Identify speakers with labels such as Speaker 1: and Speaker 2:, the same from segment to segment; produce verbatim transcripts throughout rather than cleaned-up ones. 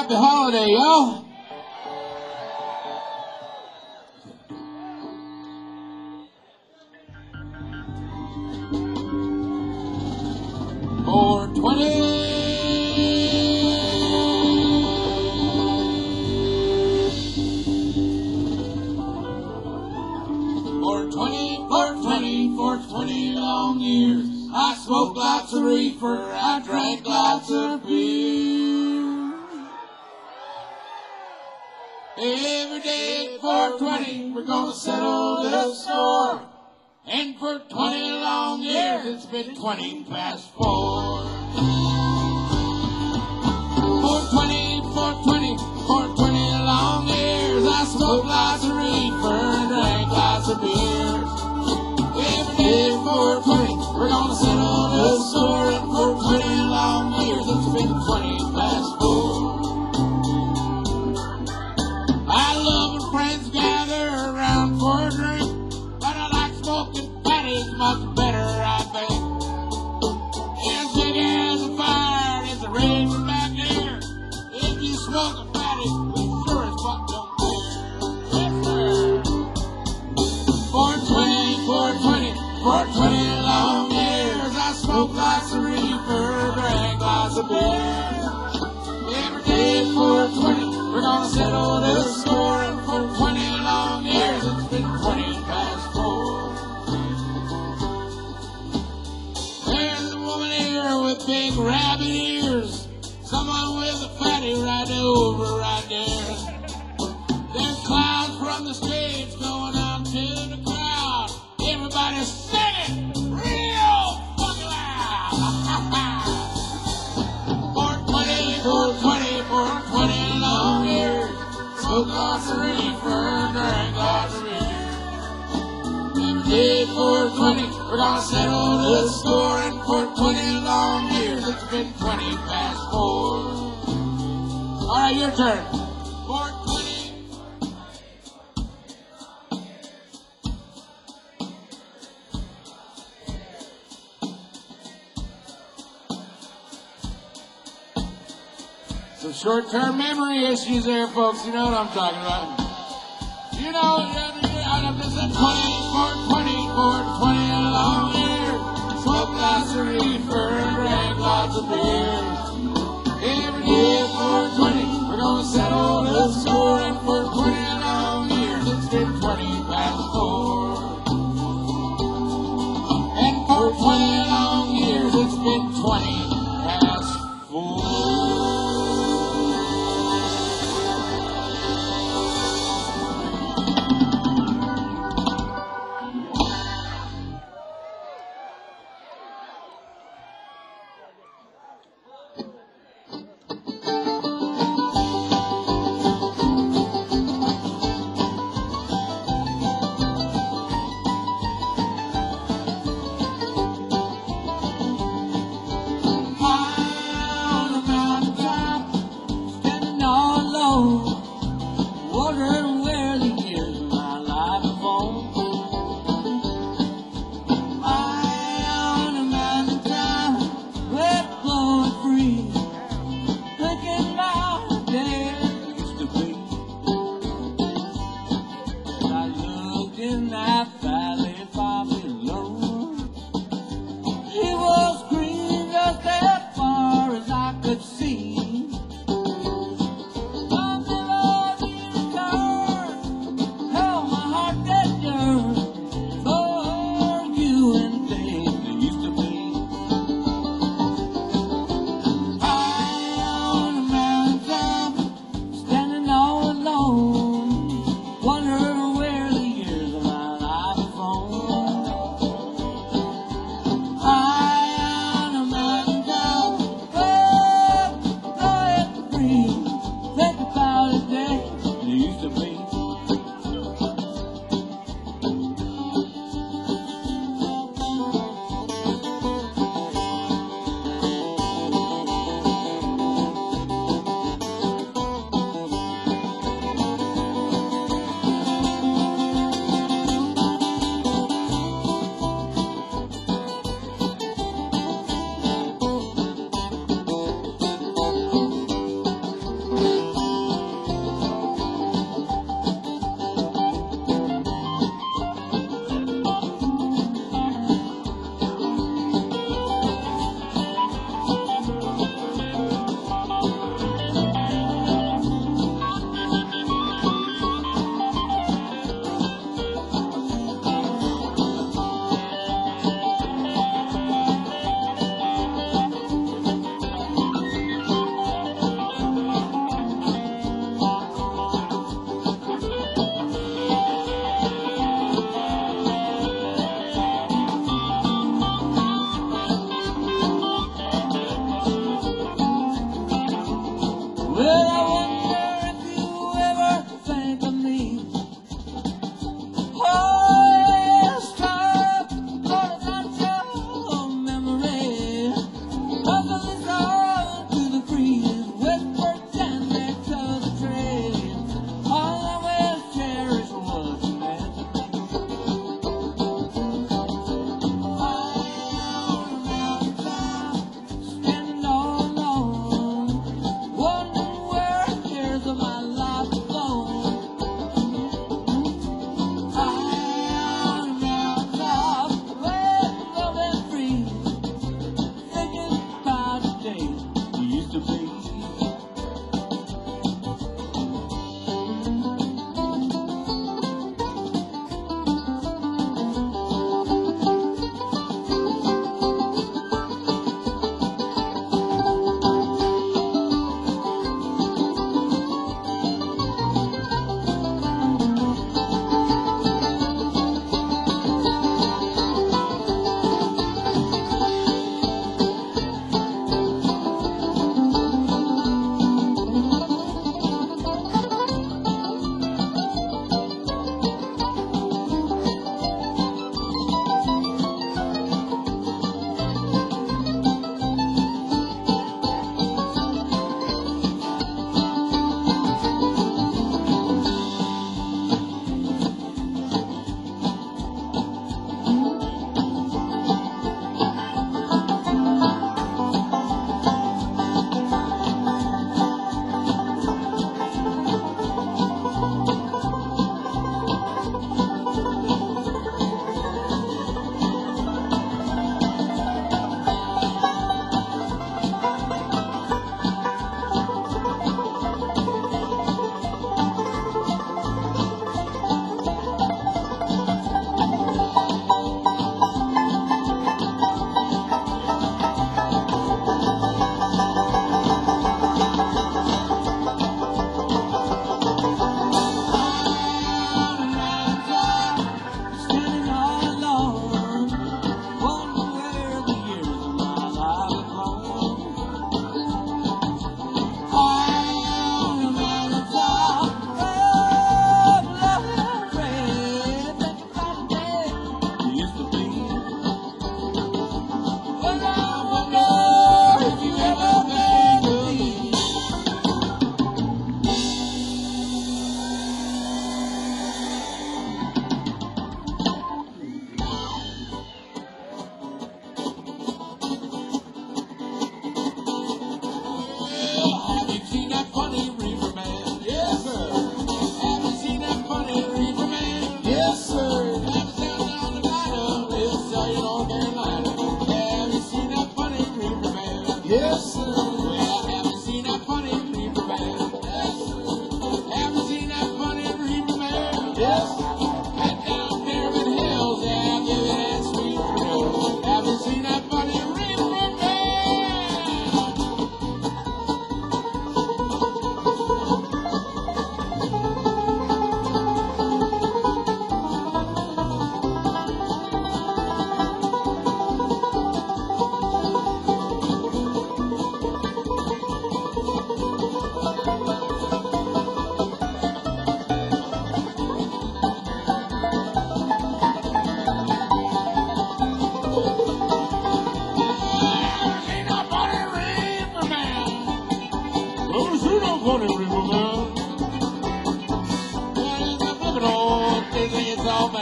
Speaker 1: Happy holiday, y'all. four twenty. four twenty, four twenty, four twenty long years. I smoked lots of reefer, I drank lots of beer. Every day at four twenty, we're gonna settle the score. And for twenty long years, it's been twenty past four. four twenty, four twenty, four twenty long years. I smoked lots of reefer and drank lots of beer. Every day at four twenty, we're gonna settle the score. And for twenty long years, it's been twenty past four. I love when friends gather around for a drink, but I like smoking fatties much better, I think. As big as a fire, it's a raging back there. If you smoke a fatty, we sure as fuck don't care. Yes, sir. four twenty, four twenty, four twenty long years. I smoked lots of reefer, drank lots of beer. Every day at four twenty, we're gonna settle the score. And for twenty long years, it's been twenty past four. There's a woman here with big rabbit ears. Someone with a fatty right over right there. There's clouds from the stage going out to the crowd. Everybody's singing real fucking loud. four twenty, four twenty, four twenty long years. Smoke lots of reefer, drank lots of beer. Every day at four twenty, we're gonna settle the score. And for twenty long years, it's been twenty past four. All right, your turn. four twenty. Some short-term memory issues there, folks. You know what I'm talking about. You know, I'm just at twenty, four twenty, four twenty long years. Smoke lots of reefer and drank lots of beer. Every day at four twenty, we're gonna settle the score. And for twenty long years, it's been twenty past four. And for twenty long years, it's been twenty past four.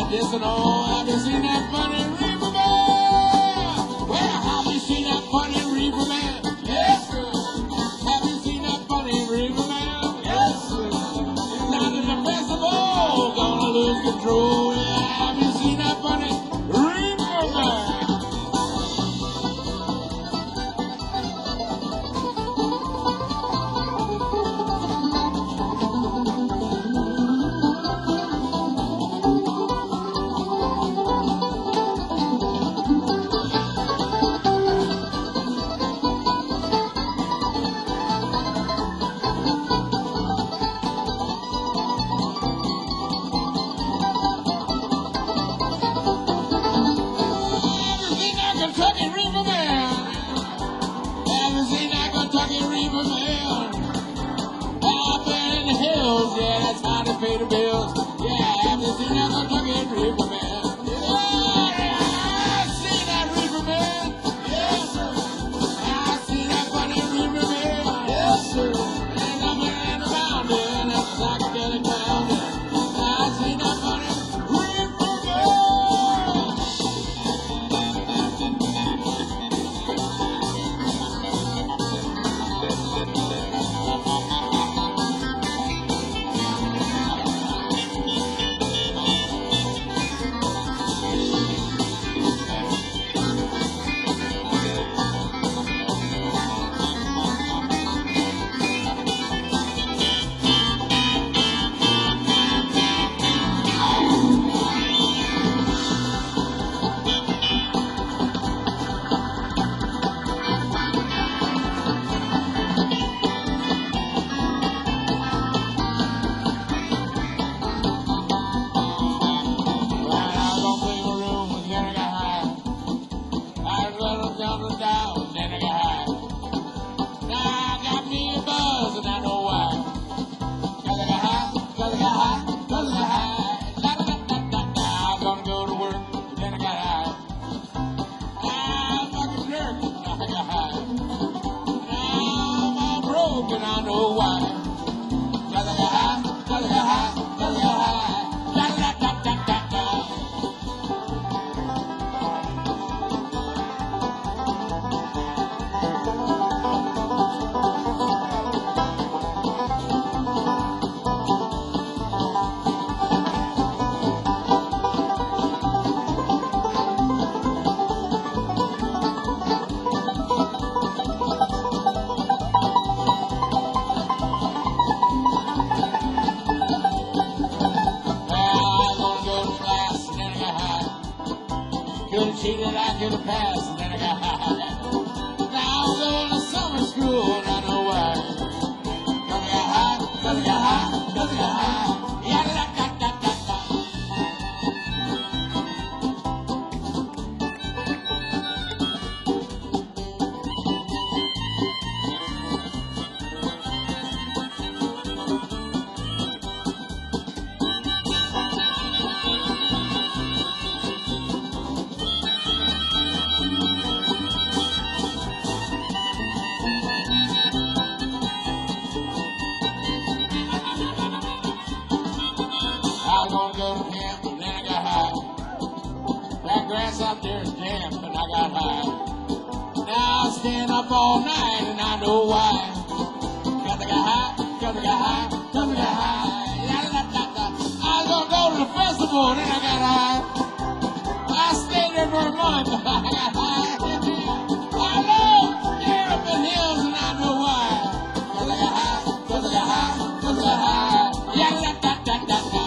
Speaker 1: Yes or no? Have you seen that funny reaper man? Well, have you seen that funny reaper man? Yes, sir. Have you seen that funny reaper man? Yes, sir. Down in the festival, gonna lose control. Yeah, have you seen that funny reaper man? Kentucky Reaper Man. Have you seen that Kentucky Reaper Man? Up there in the hills, yeah, that's how they pay the bills. Yeah, have you seen that Kentucky Reaper Man? Yeah, I've seen that Reaper Man. Yes, sir. I've seen that funny Reaper Man. Yes, sir. And I'm in the mountain, that's a psychedelic town. I've seen that funny Reaper Man. And I know why. Cause I got high, cause I got high, cause I got high. La la da da da da. Could've cheated, I could've passed, and then I got high. Now I'm going to summer school, and I know why. Cause I got high, cause I got high, cause I got high. Yeah, da da da da da. I was gonna go to camp, and then I got high. That grass out there is damp, and I got high. Now I'm staying up all night, and I know why. Cause I got high, cause I got high, cause I got high. La, la, la, la. I was gonna go to the festival, and then I got high. I stayed there for a month, but I got high. I know, you're up in hills, and I know why. Cause I got high, cause I got high, cause I got high. La, la, la, la, la, la.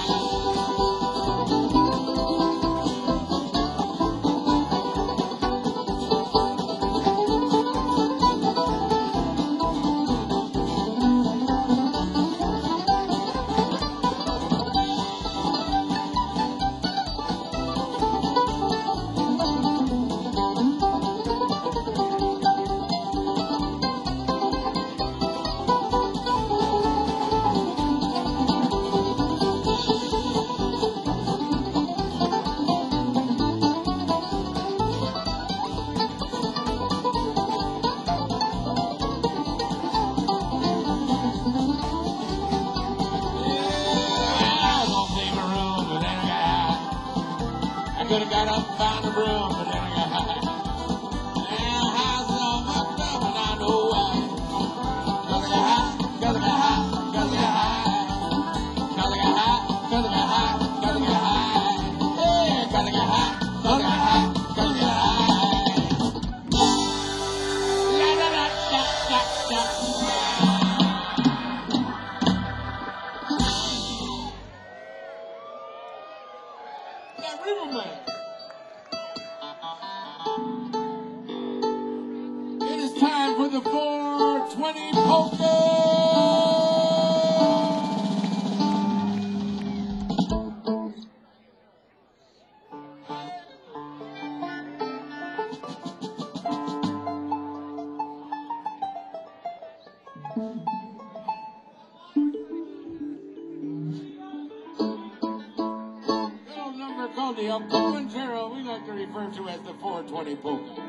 Speaker 1: Riverman. It is time for the four twenty polka. Little number called the El Comintero, we like to refer to as the four twenty polka.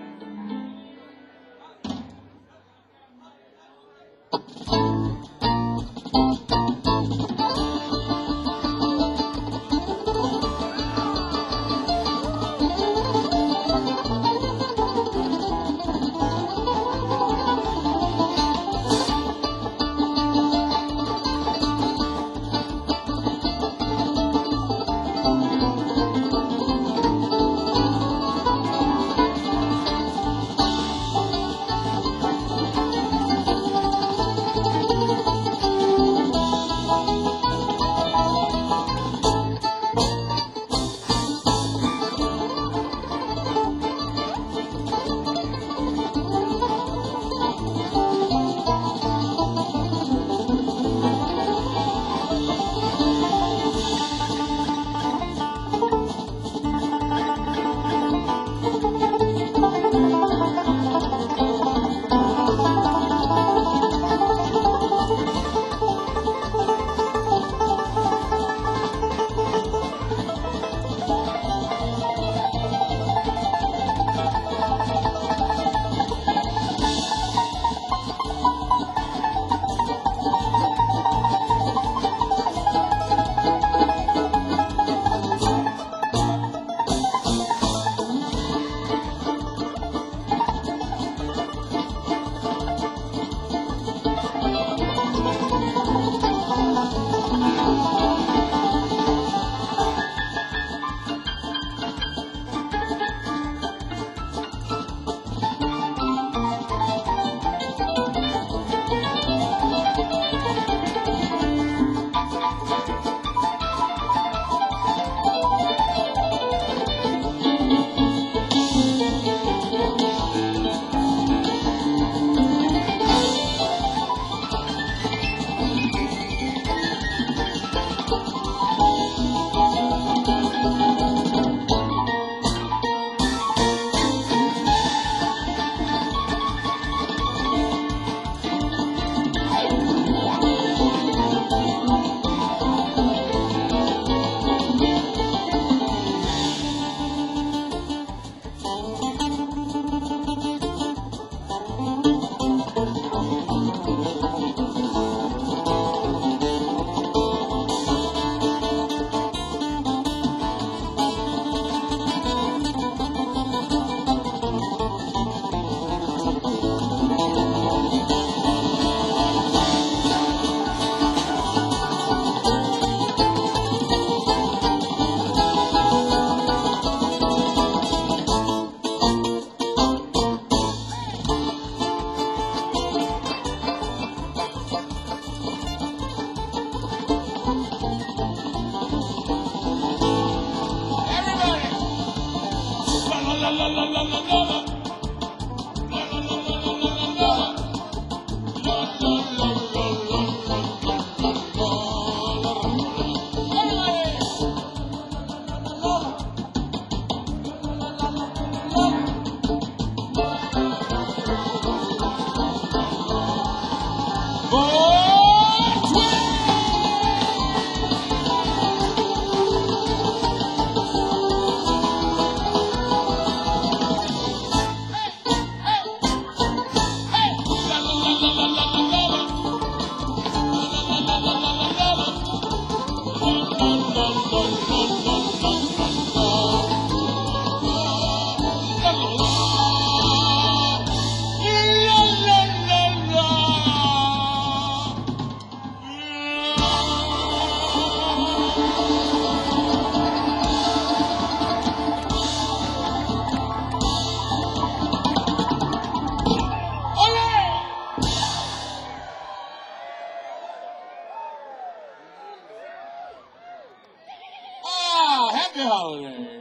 Speaker 1: Happy holiday.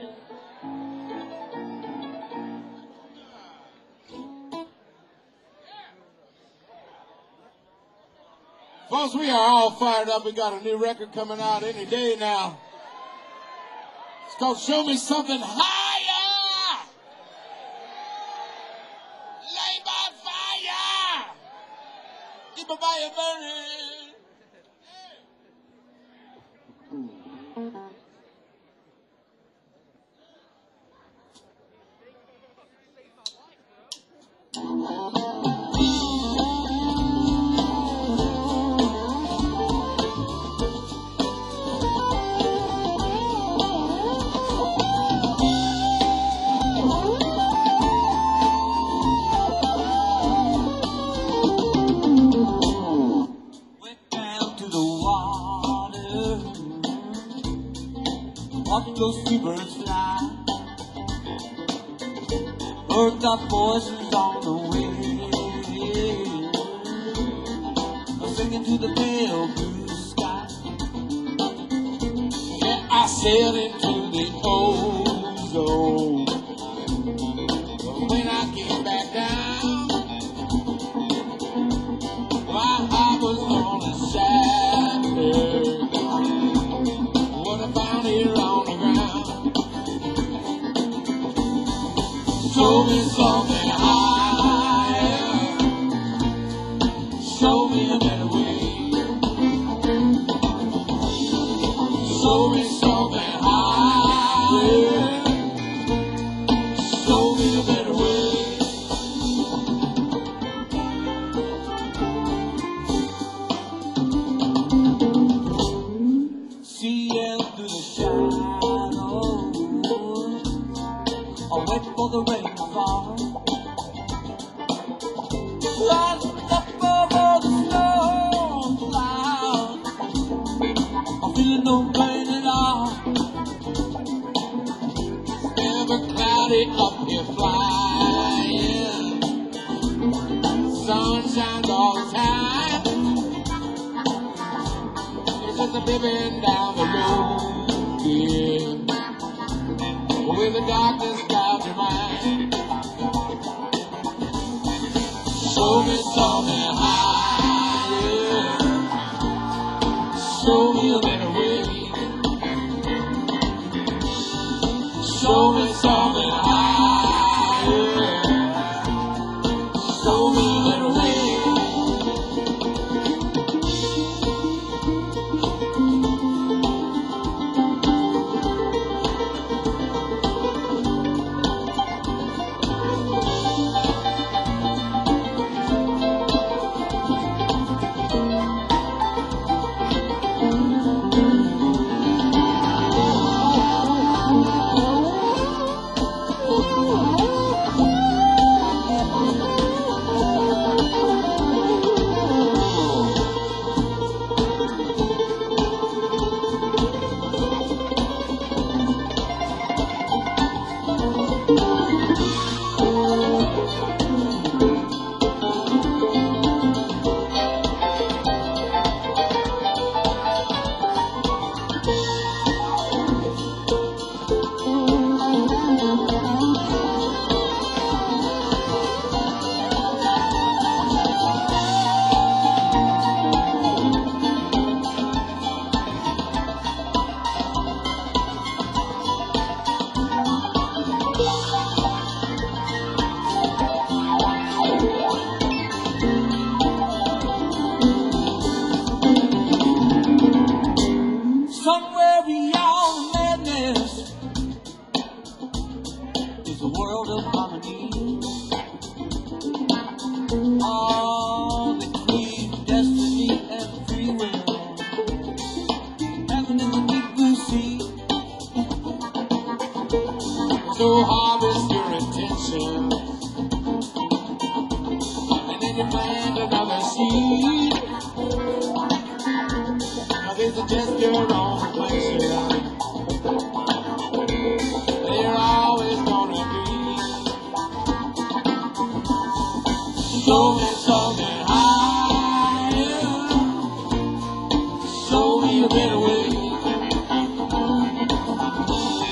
Speaker 1: Folks, we are all fired up. We got a new record coming out any day now. It's called Show Me Something Higher. Lay by fire. Keep a fire burning. Watching those seabirds fly, heard got voices on the wind, singing to the pale blue sky. Yeah, I sailed into the ozone, but when I came back down, my heart was on a shattered. What I found here on the ground. Show me something higher. Show me a better way. Show me something higher. Show me a better way. Seeing through the shadows, I'll wait for the rain to fall. Rising up over the snow clouds, I'm feeling no pain at all. It's never cloudy up here flying. Sun shines all the time. It's just a living down the road, yeah. With the darkness clouds your mind. Show me something higher. Show me a better way. Show me something higher. Show me a better way. Somewhere beyond madness is a world of harmony. All between destiny and free will. Heaven is a big blue sea. So harvest your intention, and then you plant another seed. It's just your own reflection. They're always gonna be. Show me something higher. Show me a better way.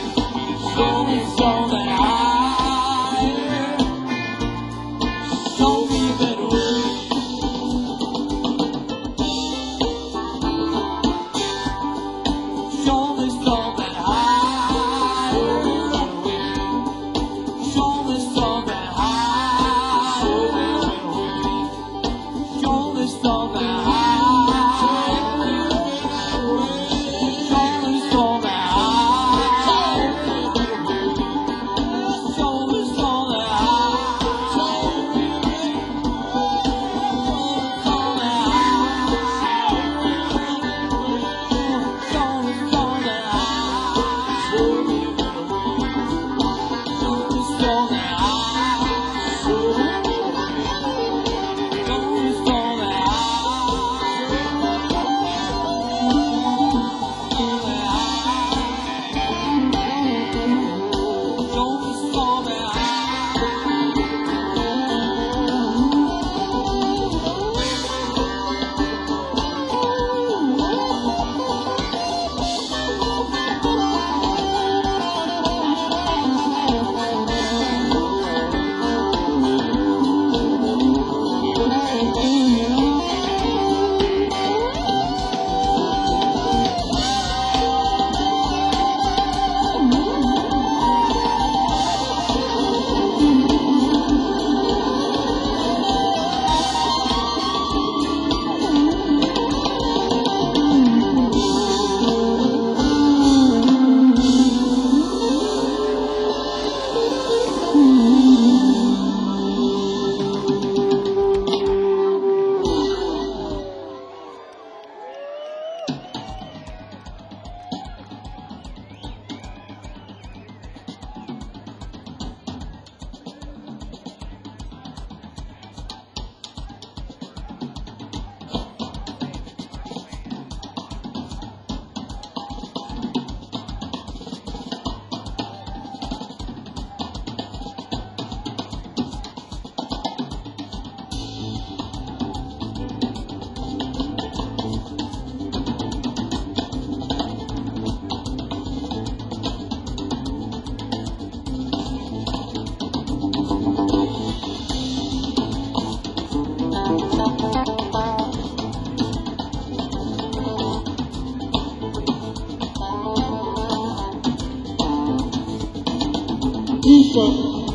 Speaker 1: Keep on,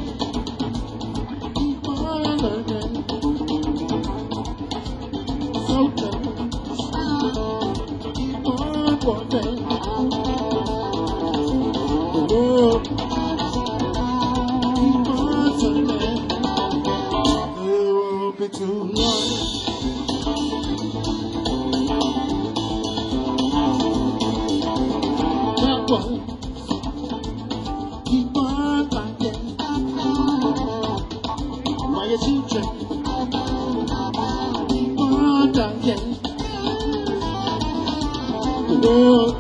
Speaker 1: keep on learning. So tough. Keep on walking. The world, keep on turning. It won't be too long. That one, keep on fighting. While your children keep on dying. The world,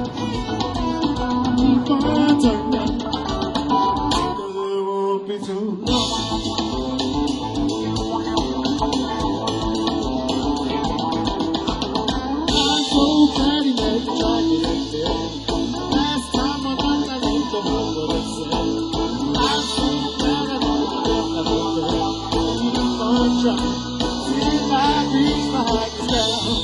Speaker 1: keep on turning. It won't be too long. I'm so glad he let you try to get there. Last time I thought I let the whole world say. I'm so glad I know the left I went there. Keep on trying. See if I reach my highest ground.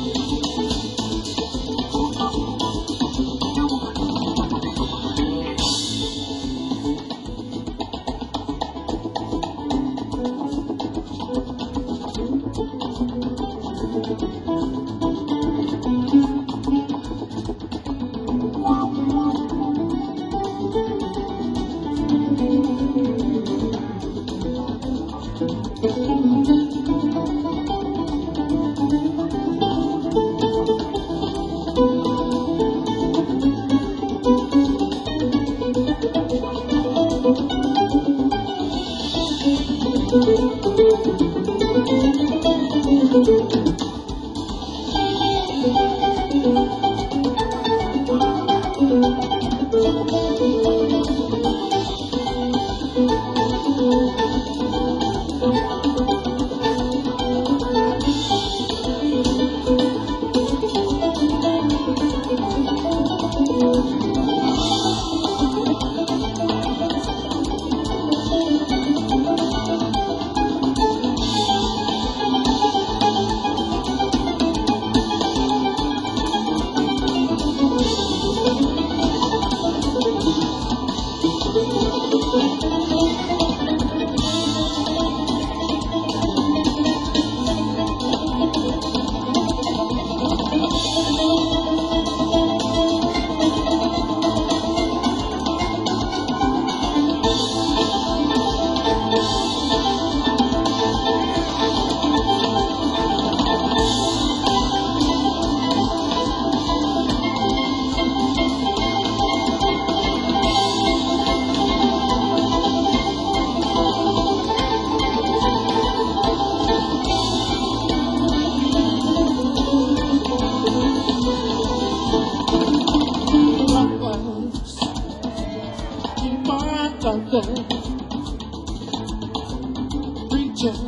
Speaker 1: Keep on talking, preaching,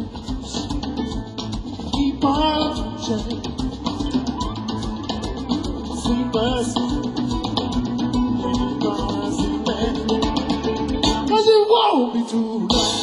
Speaker 1: keep on preaching, sleepers, keep on sleeping, 'cause it won't be too long.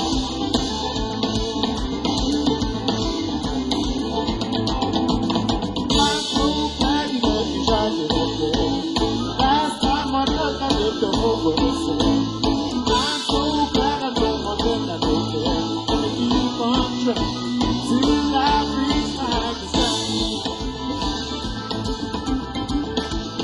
Speaker 1: I'm so glad you let me try to get there. Last time I thought I lived the whole world said. I'm so glad I know more than I know there. Gonna keep on trying till I reach my highest ground.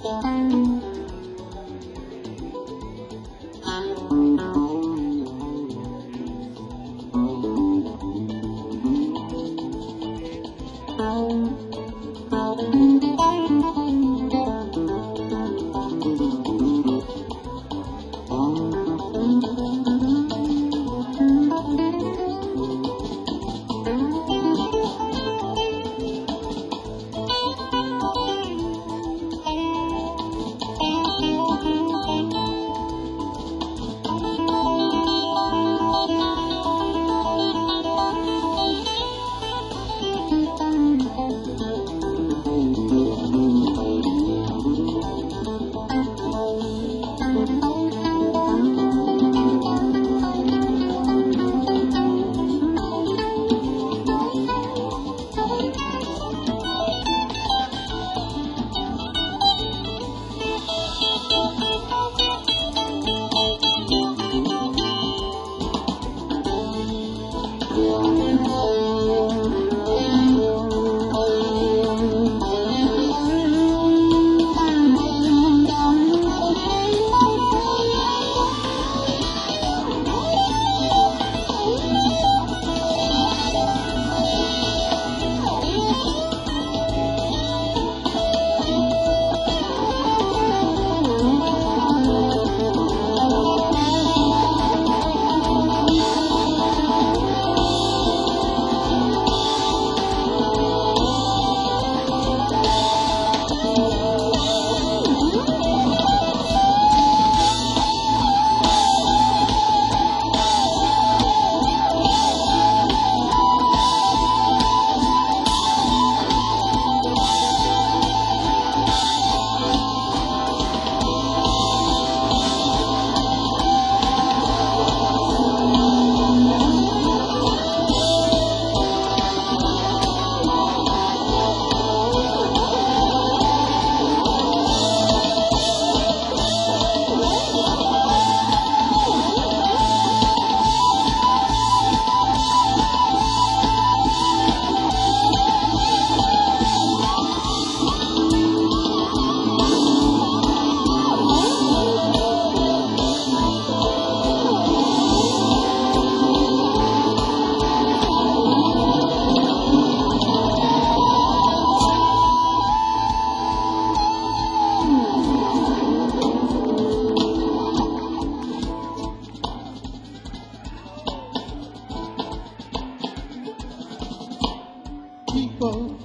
Speaker 1: People,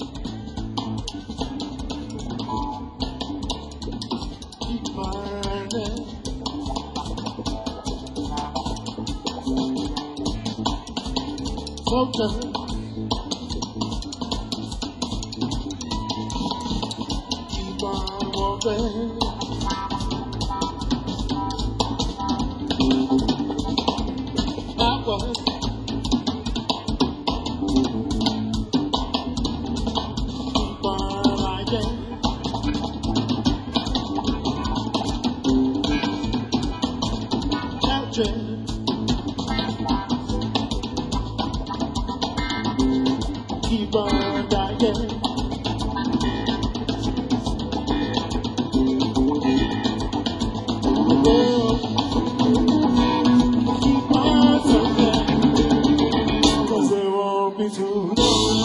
Speaker 1: keep burning. Focus. Keep on walking. Backwards. Keep on riding. Capture. Keep on dying. Oh, keep on something, 'cause they won't be too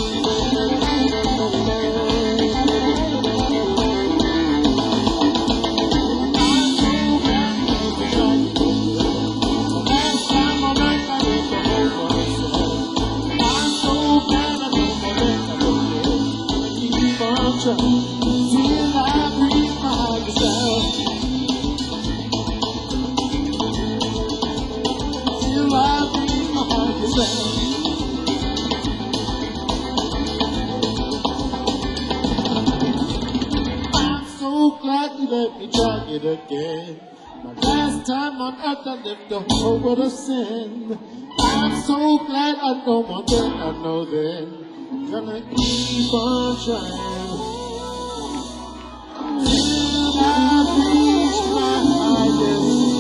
Speaker 1: last time I met I did the whole world. I'm so glad I know my way. Keep on trying till I reach my highest self. Till I reach my highest self. I'm so glad you let me try it again. My last time on earth I lived the whole world of sin. I'm so glad I know more than I know then. Gonna keep on trying till I reach my highest.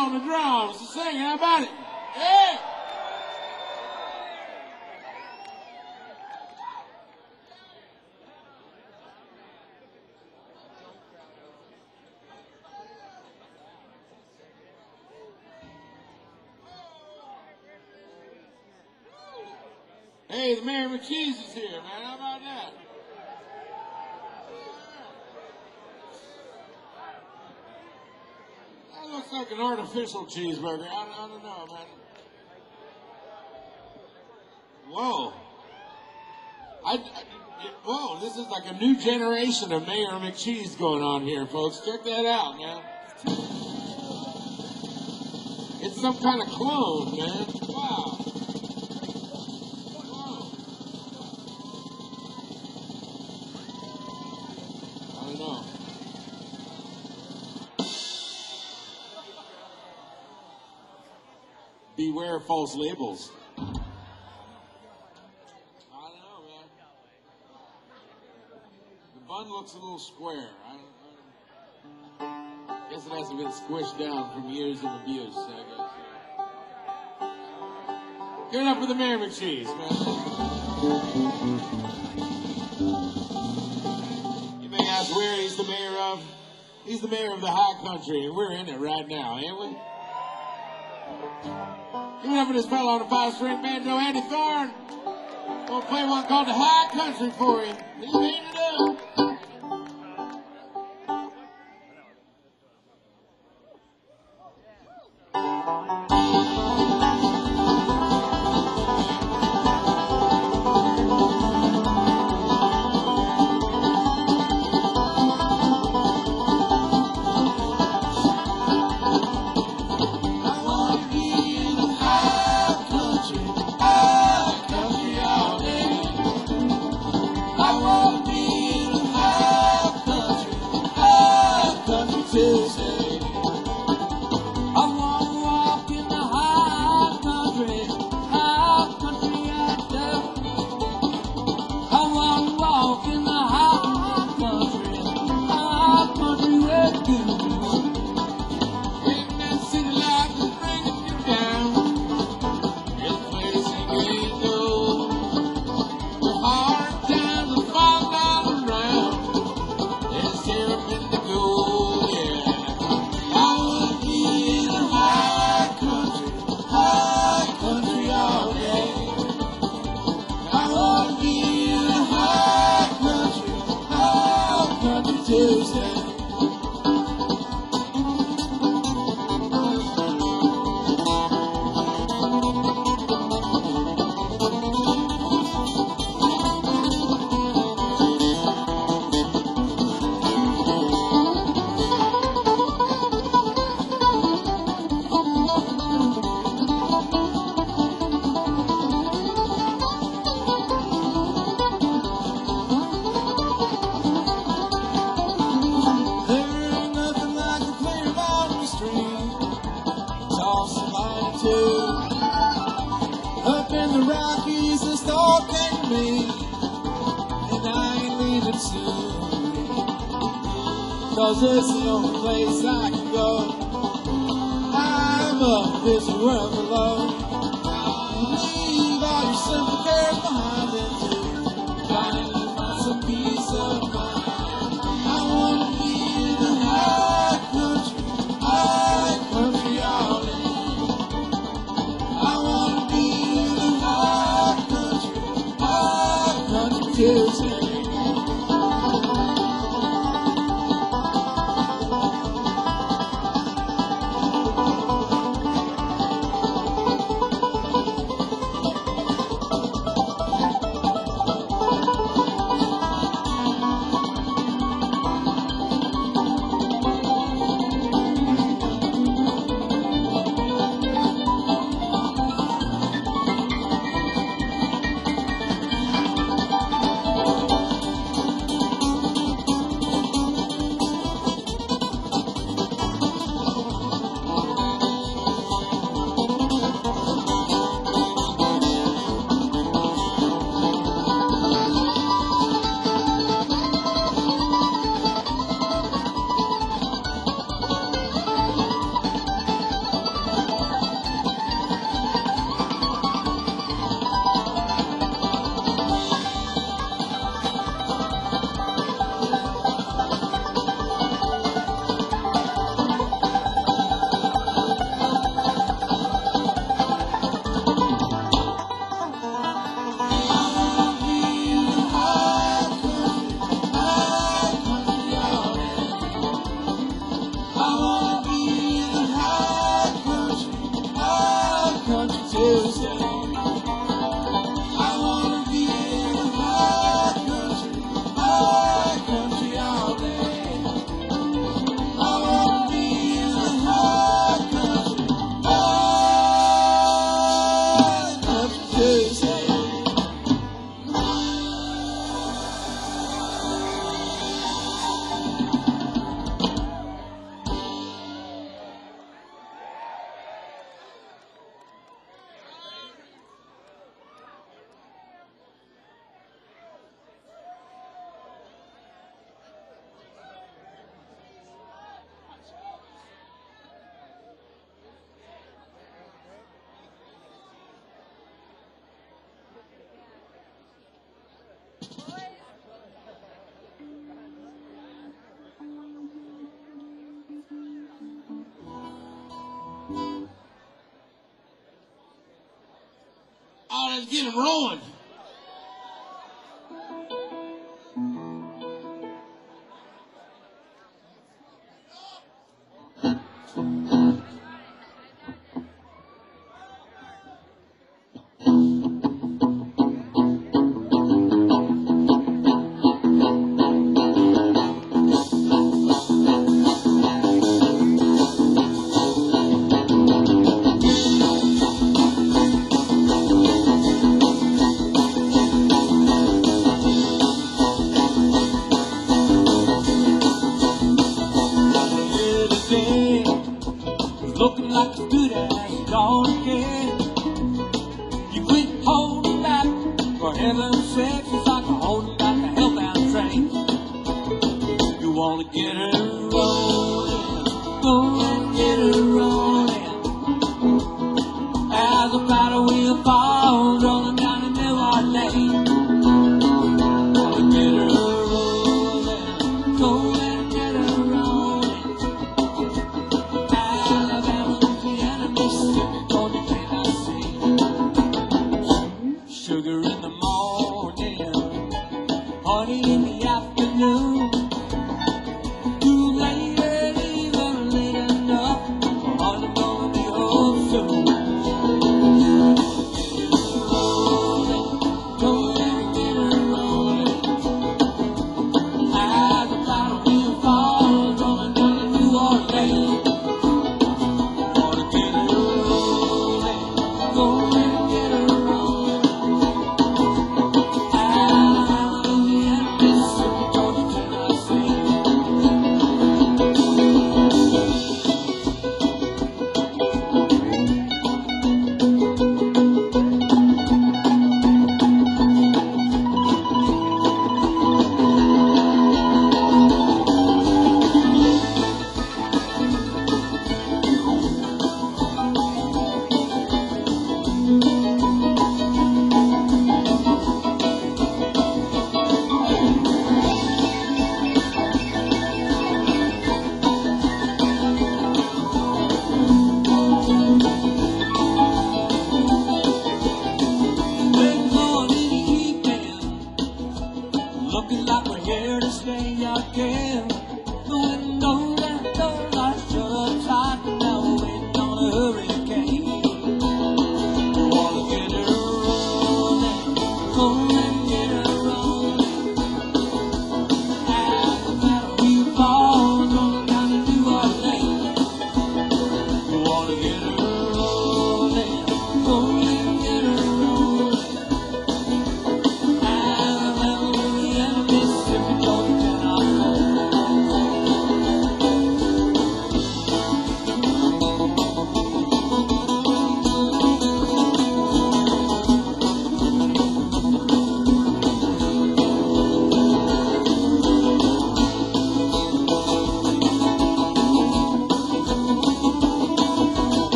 Speaker 1: on the drums to sing. How about it? Yeah. Hey, the Mayor McCheese is here, man. How about that? That looks like an artificial cheeseburger. I, I don't know, man. Whoa. I, I, whoa, this is like a new generation of Mayor McCheese going on here, folks. Check that out, man. It's some kind of clone, man. Wow. Beware false labels. I don't know, man. The bun looks a little square. I, I guess it hasn't been squished down from years of abuse, I guess. Give it up for the Mayor McCheese, man. You may ask where he's the mayor of. He's the mayor of the high country, and we're in it right now, ain't we? Give it up for this fellow on the five-string banjo, Andy Thorne. We'll play one called The High Country for him. He's made it up.
Speaker 2: Cause it's the only place I can go. I'm up this world alone. Leave all your simple cares behind it too. Trying to find some peace of mind. I wanna be in the high country, high country all day. I wanna be in the high country, high country Tuesday.
Speaker 1: on, let's get him rolling.
Speaker 2: Looking like a good ass gone again. You quit holding back, for heaven's sake. It's like a holding back a hellbound train. You wanna get her rolling, go and get her rolling. As a battle wheel falls, rolling down a new lane. Wanna get her rolling, go and get her rolling. Sugar in the morning, honey in the afternoon. Too late, even late enough. Honey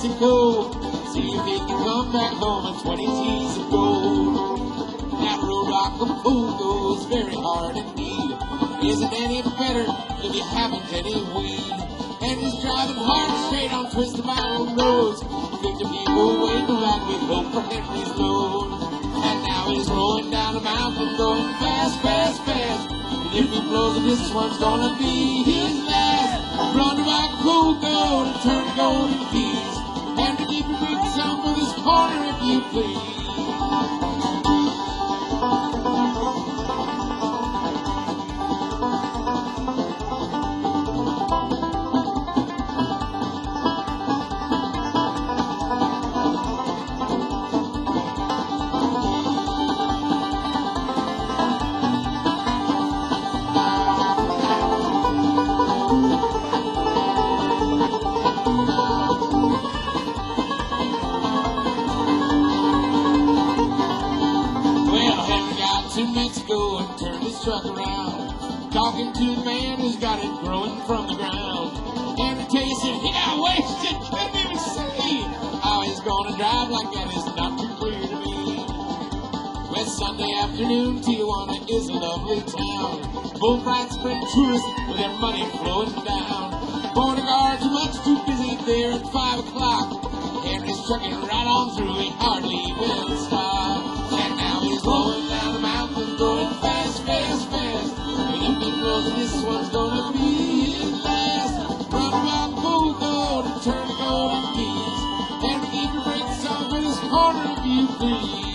Speaker 2: Mexico. See if he can come back home with twenty G's of gold. That road Acapulco is very hard indeed. Isn't any better if you haven't any weed. And he's driving hard straight on twisted mountain roads. Fifty people waiting around with hope for Henry's load. And now he's rolling down the mountain going fast, fast, fast. And if he blows it, this one's gonna be his last. Run to Acapulco to turn to golden keys. And to keep a big sum for this corner if you please. Mexico and turned his truck around, talking to the man who's got it growing from the ground. And the case said, yeah, wasted, couldn't even see how he's gonna drive like that is not too clear to me. Well, Sunday afternoon, Tijuana is a lovely town. Bullfights bring tourists with their money flowing down. Border guards are much too busy there at five o'clock. Henry's trucking right on through, he hardly will stop. And now he's rolling down the mountain, going fast, fast, fast. And if he blows it, this one's gonna be his last. Run around Acapulco to turn the golden keys. And keep your brakes on for this corner if you please.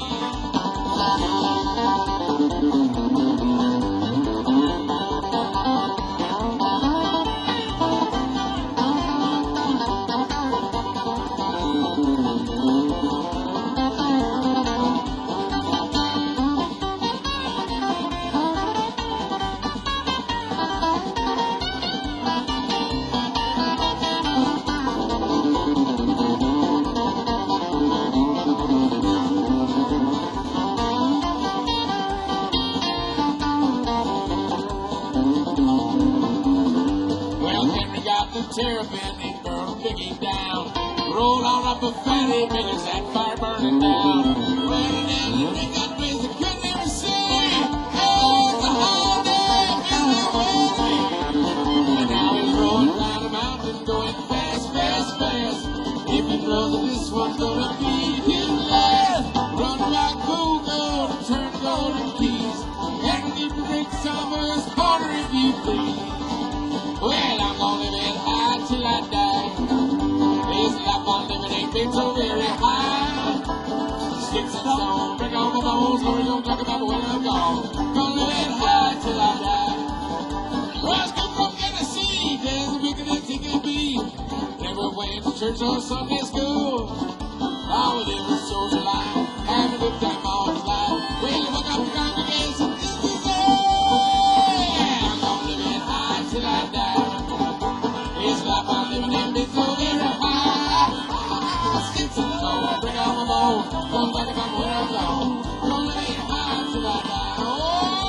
Speaker 2: Terrapin, they burned Biggie down. Rolled on up a fatty, Billy's that fire burning down. Running down the ring, got place I couldn't even see. Oh, it's a holiday, it's a holiday. And now he's rolling down the mountain, going fast, fast, fast. If he blows it, this one's gonna be his last. Run back, go, go, to turn golden keys. And keep the brakes on for this corner if you please. Well, I'm gonna live it high till I die. This life I'm living ain't been so very high. Sticks and stones, break all my bones, so we don't talk about when I'm gone. Gonna live it high till I die. Well, I come from Tennessee, there's a bigger than T K B. Never went to church or Sunday school. I was living a social life, having a good time all his life. Well, if I got the congregation, this is it. I'm gonna live it high till I die. This life I'm living in been so very high. Sticks and stones, break all my bones. Don't talk about where I'm gone. Gonna live it high till I die. Oh,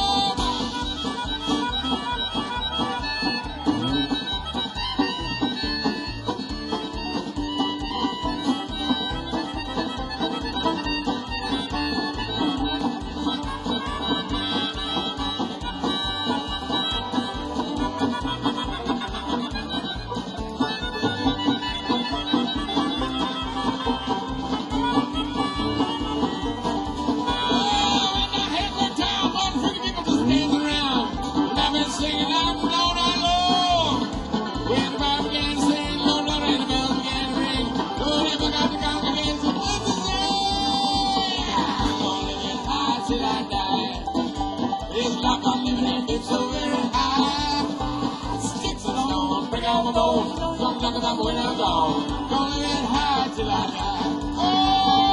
Speaker 2: don't talk about when I'm gone. Gonna live it high till I die. Oh!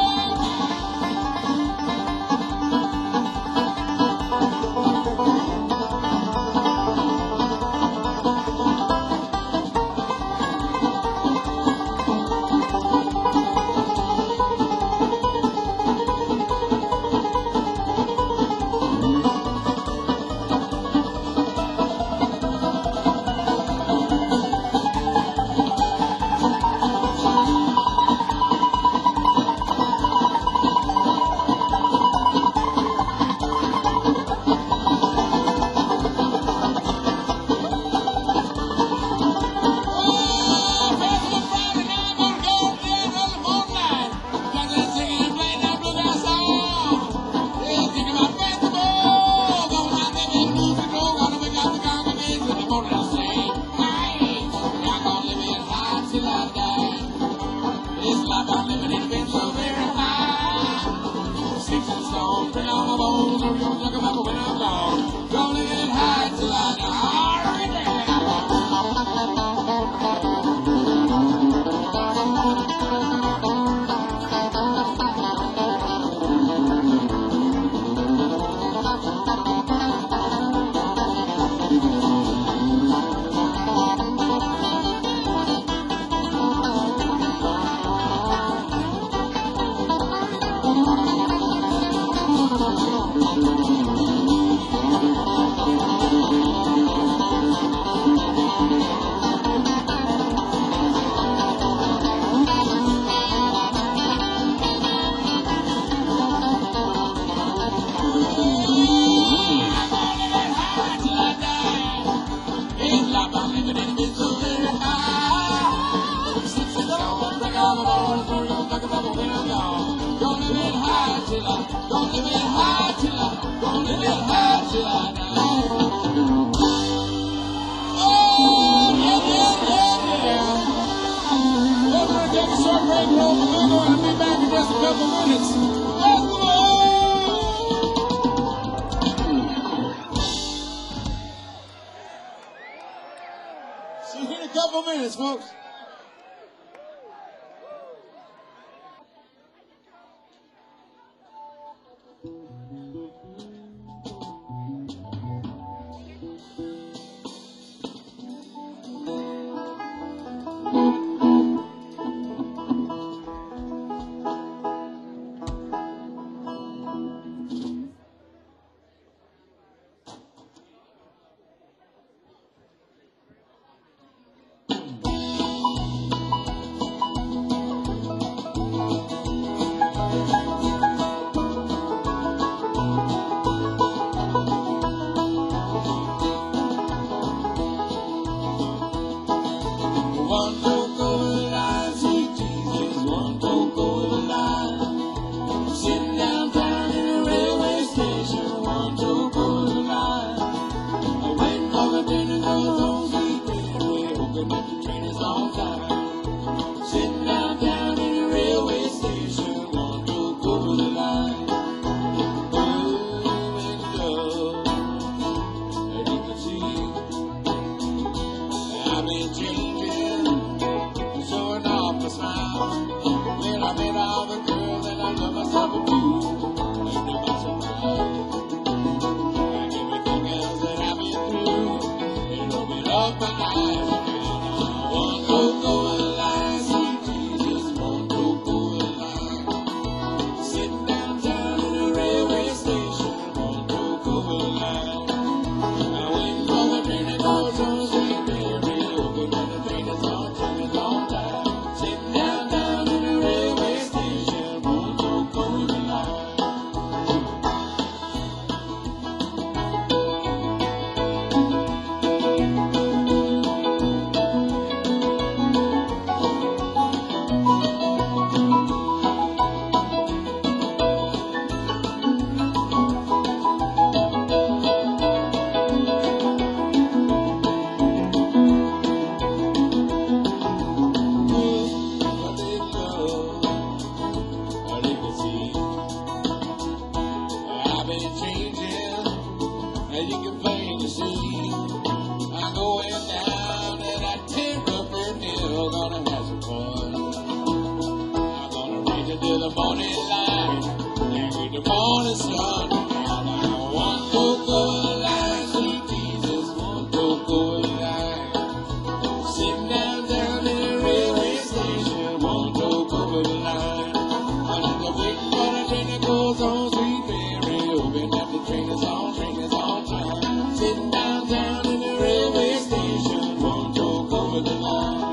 Speaker 1: line. All right there. See you in a couple minutes, folks. One toke over the line, sweet Jesus, one toke over the line. Sitting downtown in a railway station, one toke over the line. I'm waiting for the train to go home, sweet railway, hoping that the train is on time. Sitting downtown in a railway station, one toke over the line. Oh, and love, as you can see, I've been changing, showing off my smile. When I met all the girls and I love myself a few, I knew myself love. And everything else that I've been through, it opened up my eyes. One toke over the line, sweet Jesus, one toke over the line. Sitting downtown in a railway station, one toke over the line. I wait for the train that goes on sweet Mary, hoping that the train is on, train is on time. Sitting downtown in a railway station, one toke over the line. What they love, what they can see. I've been changing, as you can plainly see. I'm going down to that terrapin hill, gonna have some fun. I'm gonna race it to the morning light, and with the morning sun. One toke over the line, sweet Jesus, one toke over the line. Sitting downtown in a railway station, one toke over the line. I'm just waiting for the train that goes on sweet Mary, hoping that the train is on, train is on time. Sitting downtown in a railway station, one toke over the line.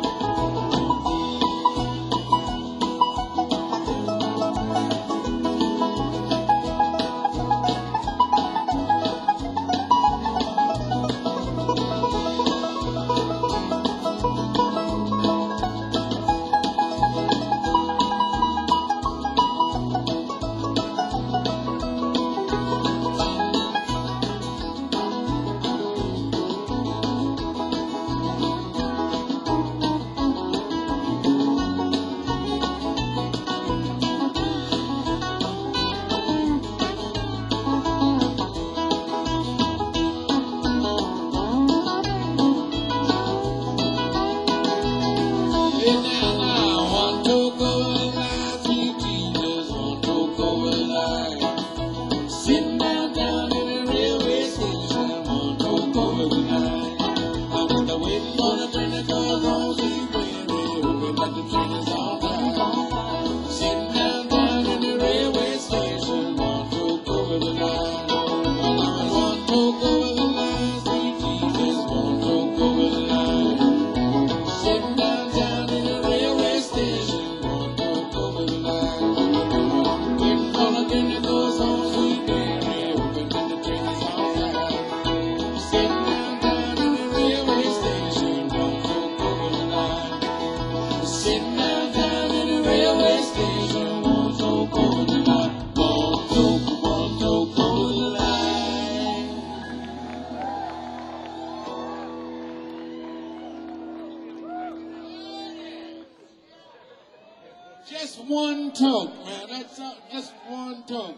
Speaker 2: Just one toke, man. That's uh, just one toke.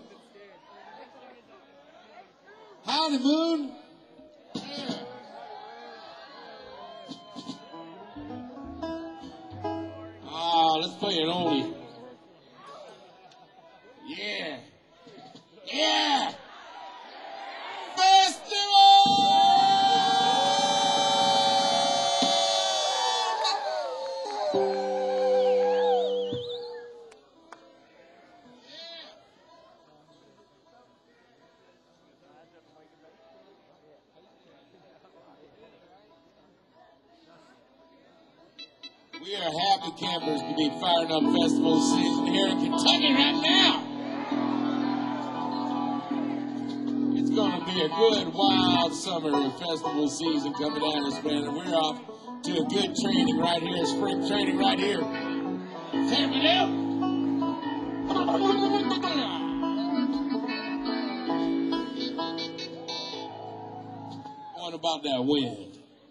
Speaker 2: Howdy, Moon. Yeah. Ah, let's play it only. Yeah. Yeah. Festival! We are happy campers to be firing up festival season here in Kentucky right now. It's going to be a good, wild summer festival season coming down this way, and we're off to a good training right here, spring training right here. Check it out. What about that wind?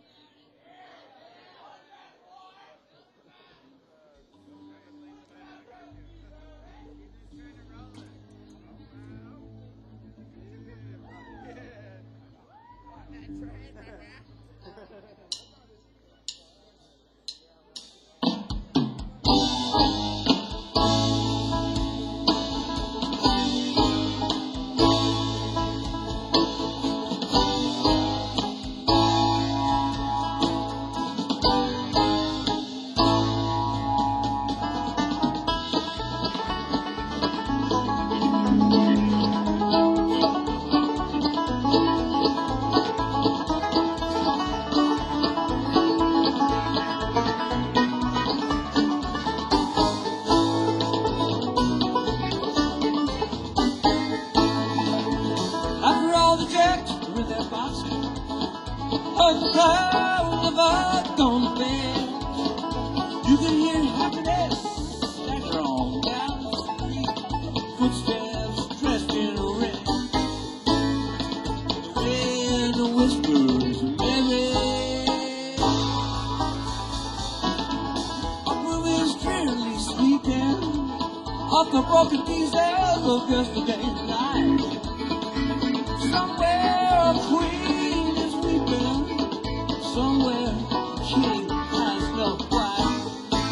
Speaker 3: Off the broken pieces of yesterday's life. Somewhere a queen is weeping, somewhere a king has no wife.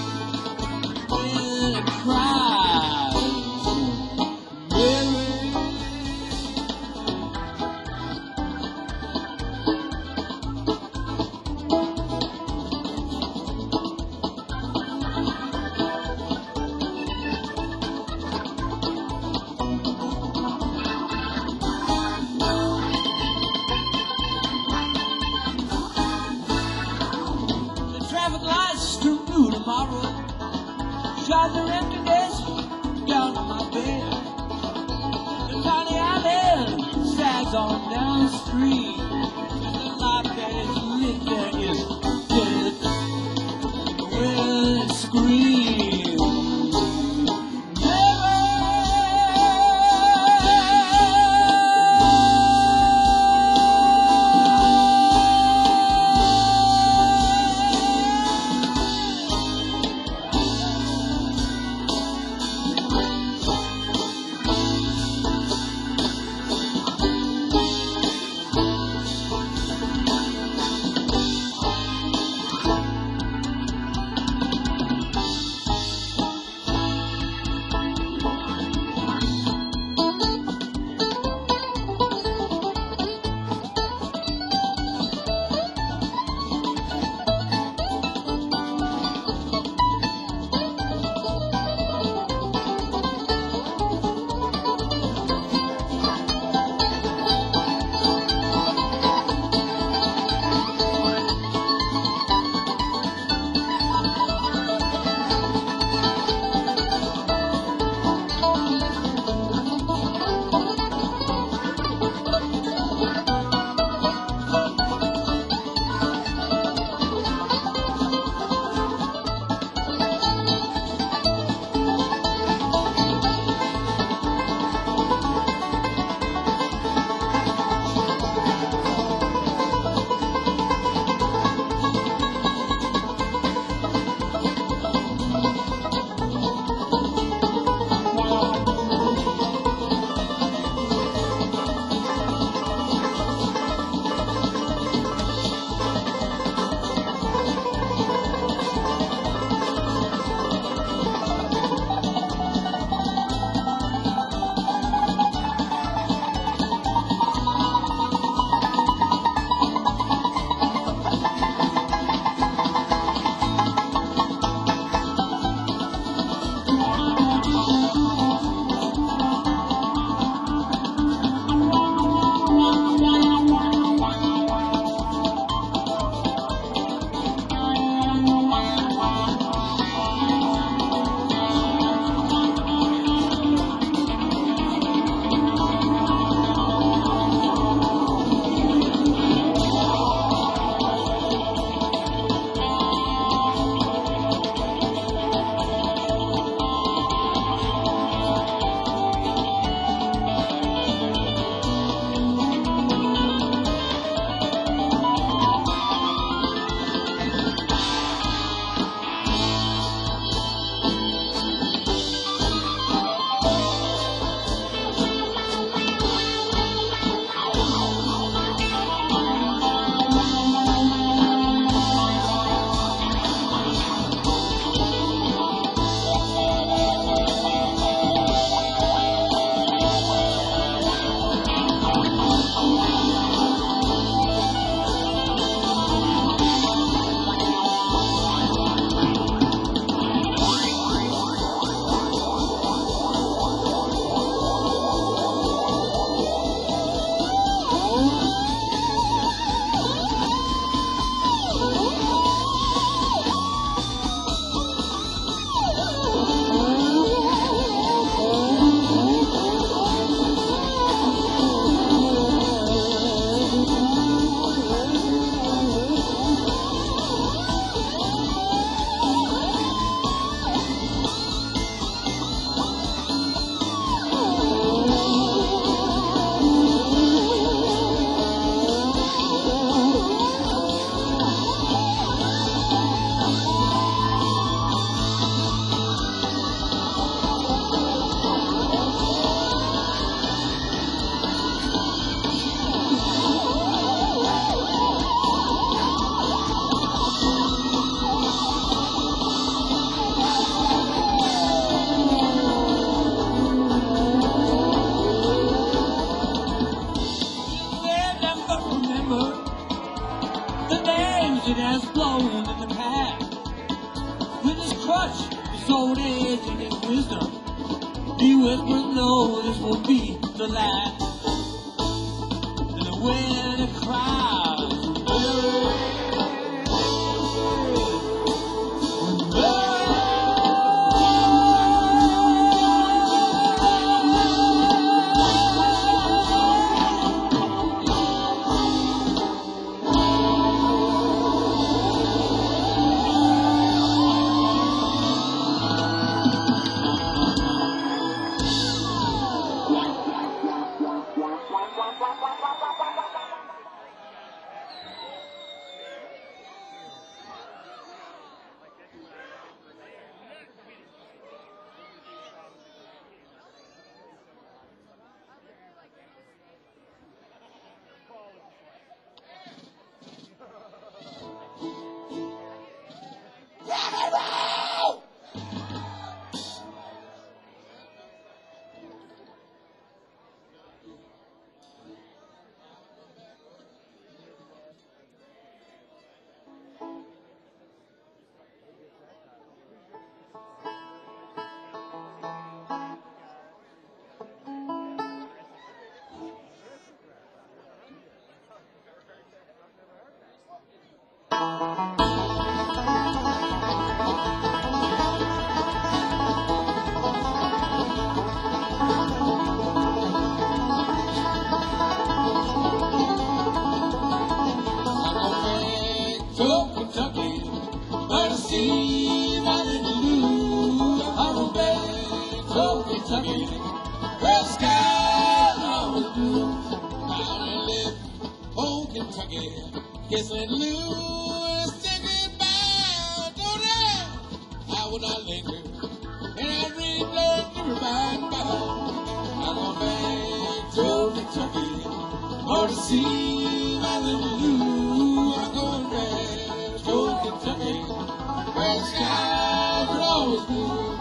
Speaker 3: When it cries, Mary. Shines of emptiness down on my bed. The tiny island sags on down the street. The life that is lit there is dead. When it screams, his old age and his wisdom. He whispered, no, this will be the last. And when the crowd well, sky always blue. Down and live, old Kentucky, kissing Louis, thinking about Donald. I would not linger, and I read love to remind about. I'm going back to Kentucky, for to see my little Lou. I'm going back to Kentucky, where the skies are always blue.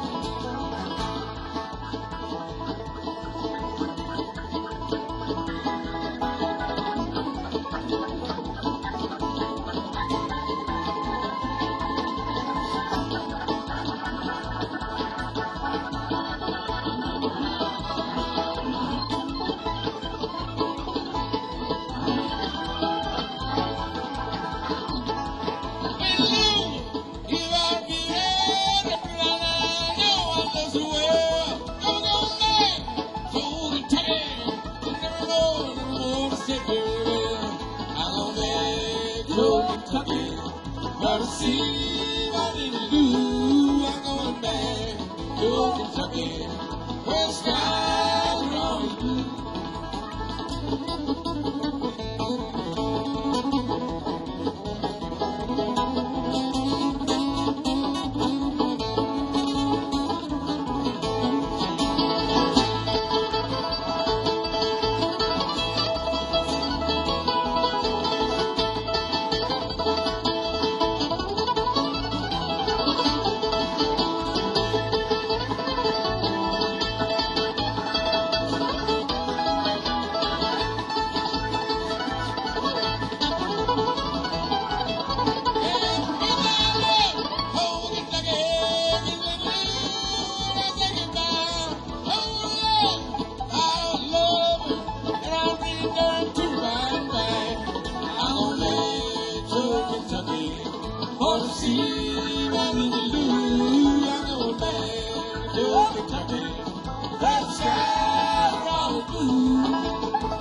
Speaker 3: But see what it do, I'm going back to Kentucky, where the skies are always blue. For to see my little Lou, I'm going back to Kentucky, where the skies are always blue.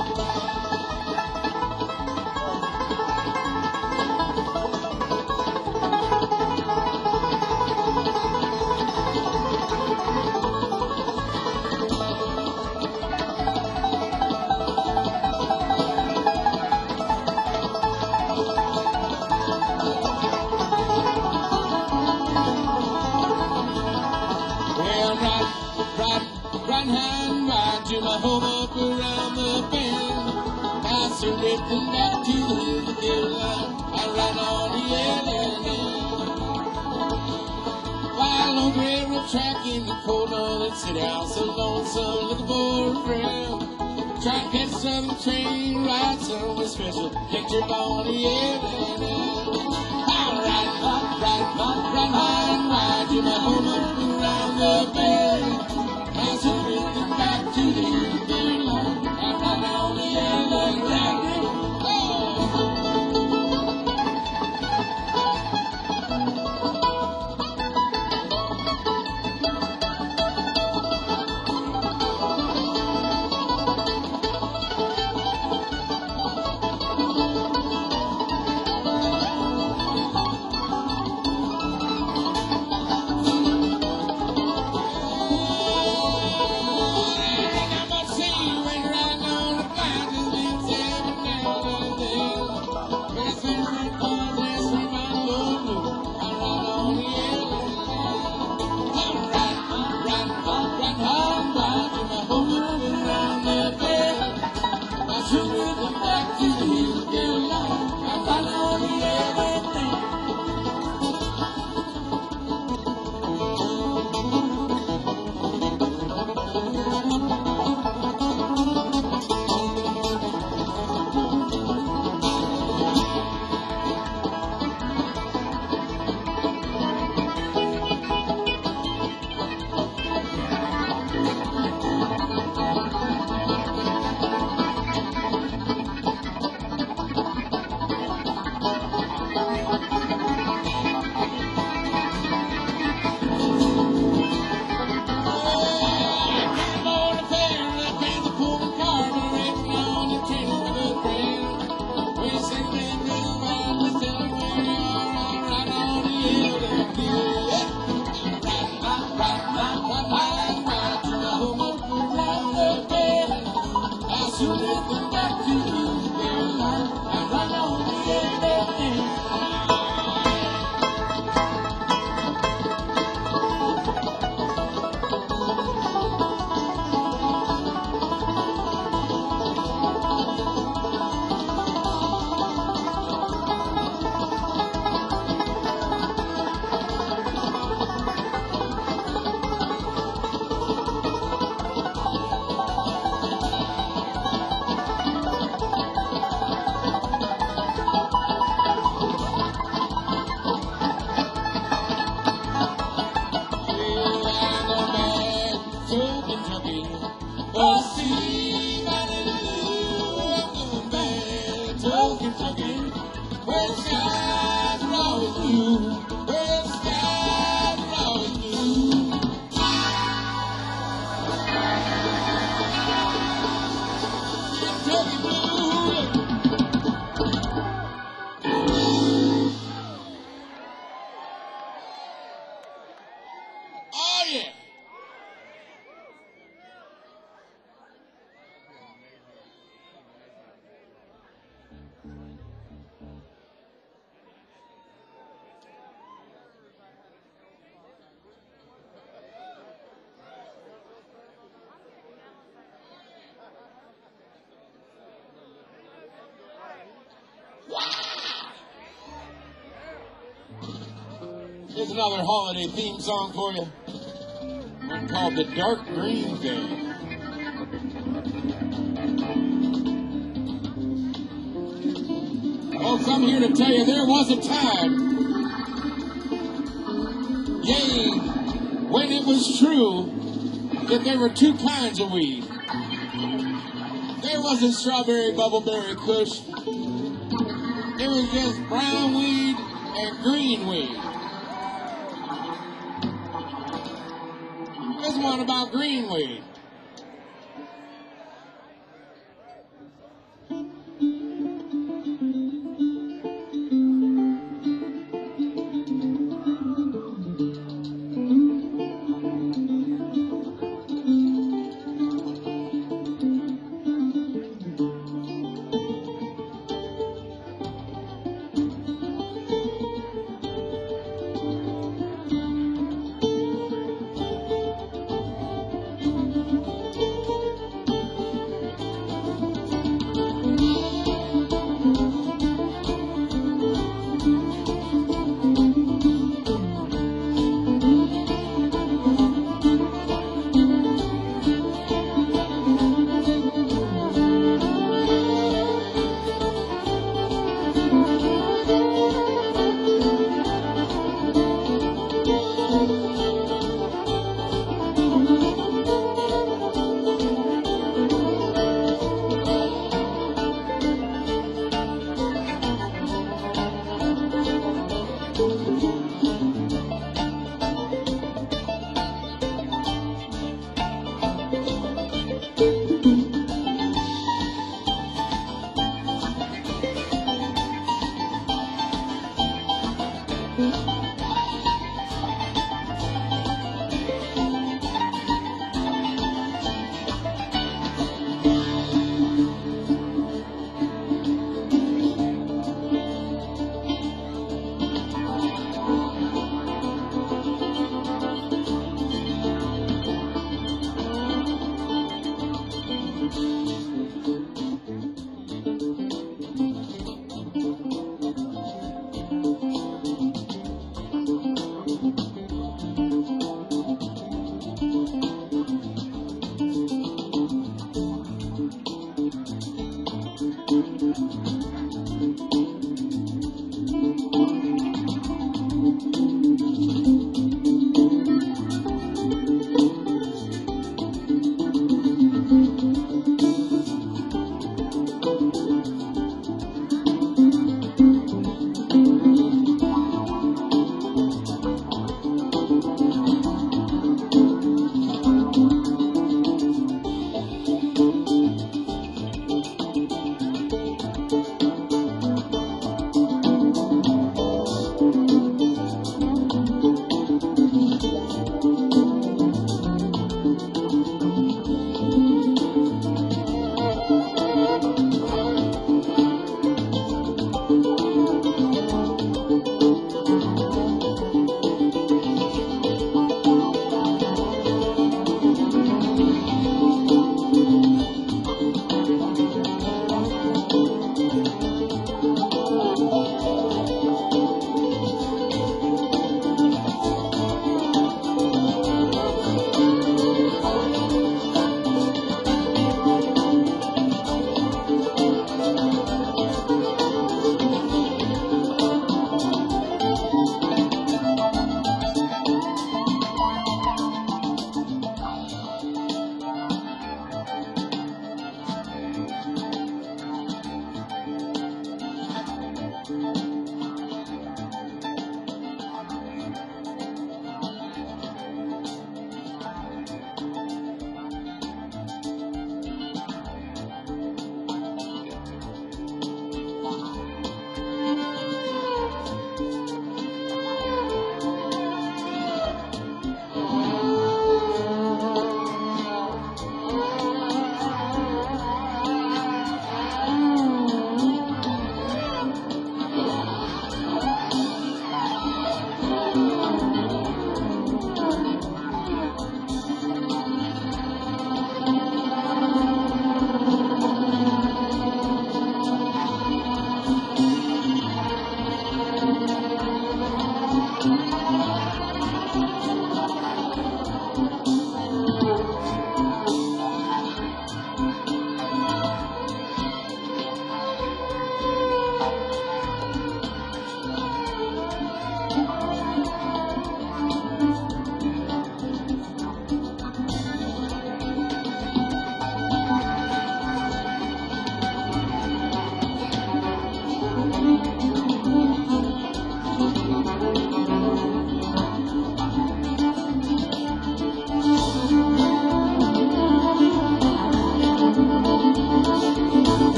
Speaker 3: Right hand ride to my home up around the bend. I surrendered back to the hill. I ride on the L N N. While on the railroad track in the cold northern city, I was so lonesome looking for a friend. Try to catch a southern train, ride somewhere special, get your on the L N N. I ride, ride, ride, ride, ride, ride to my home up around yeah. Here's another holiday theme song for you. One called The Dark Green Thing. Folks, I'm here to tell you there was a time, yea, when it was true that there were two kinds of weed. There wasn't strawberry, bubbleberry, kush. It was just brown weed and green weed. This one about green weed.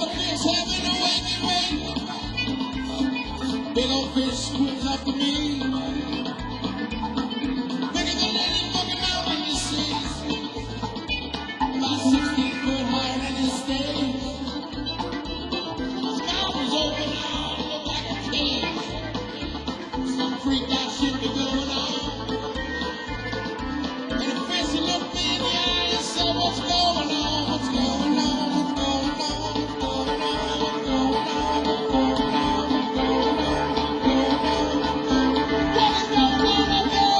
Speaker 3: the fish having a wakey wake. Big old fish swims up to me. Bigger than any fucking mountain you see. About sixteen foot higher than this stage. His mouth was open, oh, it looked like a cage. Some freak out shit be going on. And the fish looked me in the eye and said, what's going on? What's going on? What's going on? What's going on? What's going on? What's going on? What's going on? What is going on up there?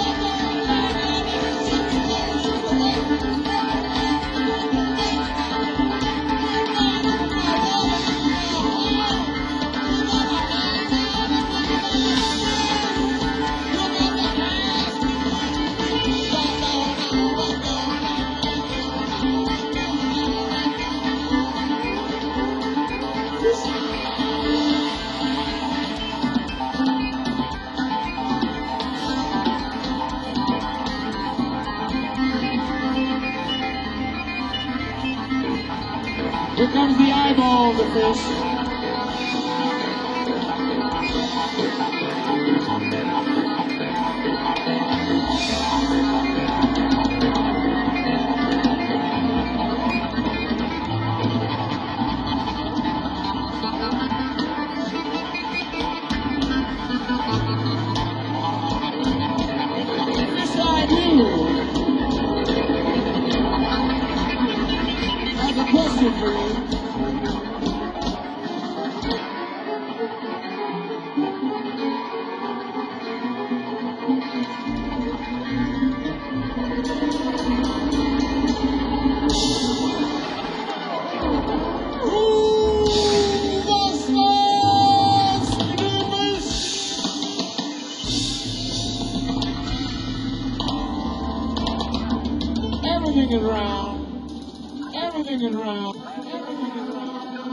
Speaker 3: Here comes the eyeball of the fish. Fish eye you. I have a question for you. Everything is round. Everything is round. Everything is round.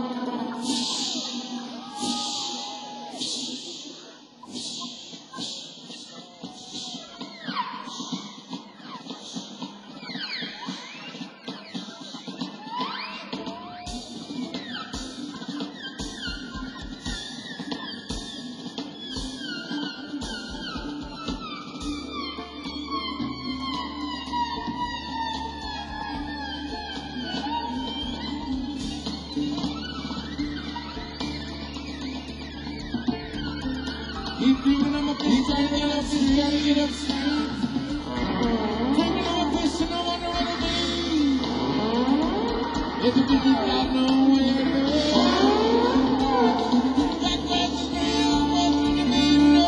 Speaker 3: Keep dreaming I'm a fish, trying to get up, fish, trying to get up, street. Dreaming I'm a fish, and I wonder what it means. If you think I know where to go. That question is real, what do you mean, no?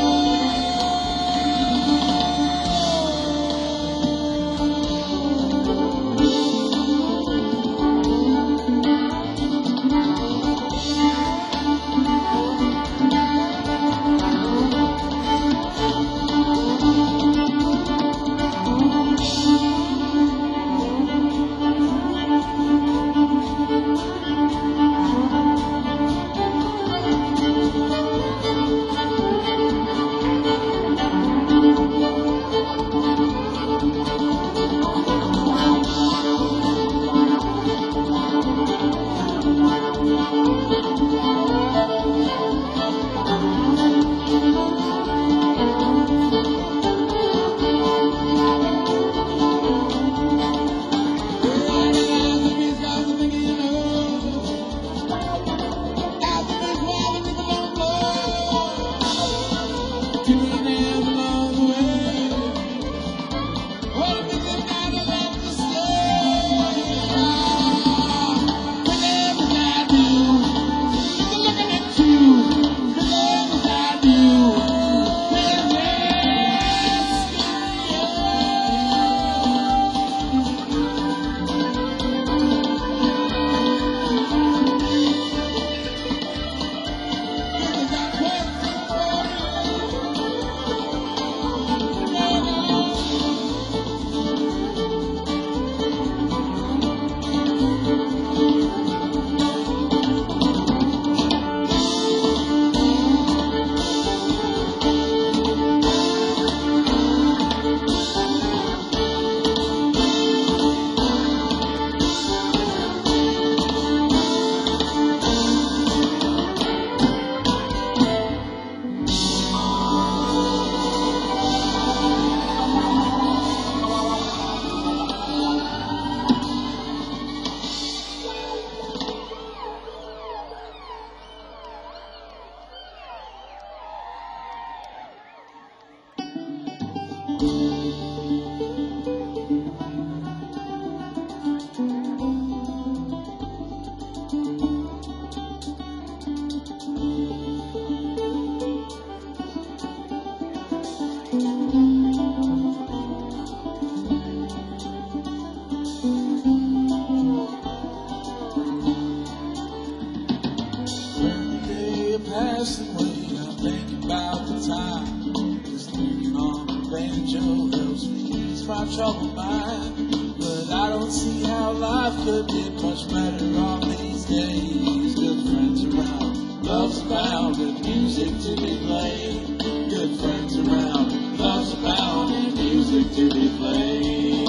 Speaker 2: Day passing away, I think about the time. Just thinking on the banjo helps me ease my troubled mind. But I don't see how life could get much better on these days. Good friends around, love's abound, and music to be played. Good friends around, love's abound, and music to be played.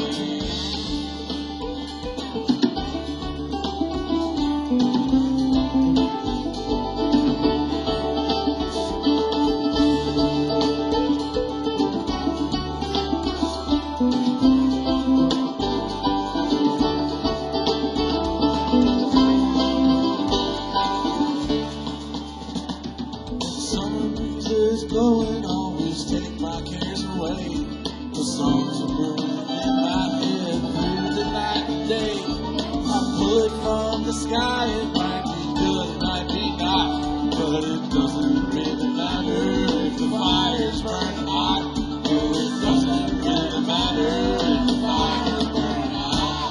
Speaker 2: Summer breezes blowing always take my cares away. The songs are burning in my head through the night and day. I pull it from the sky, it might be good, it might be not, but it doesn't really matter if the fire's burning hot. Oh, it doesn't really matter if the fire's burning hot.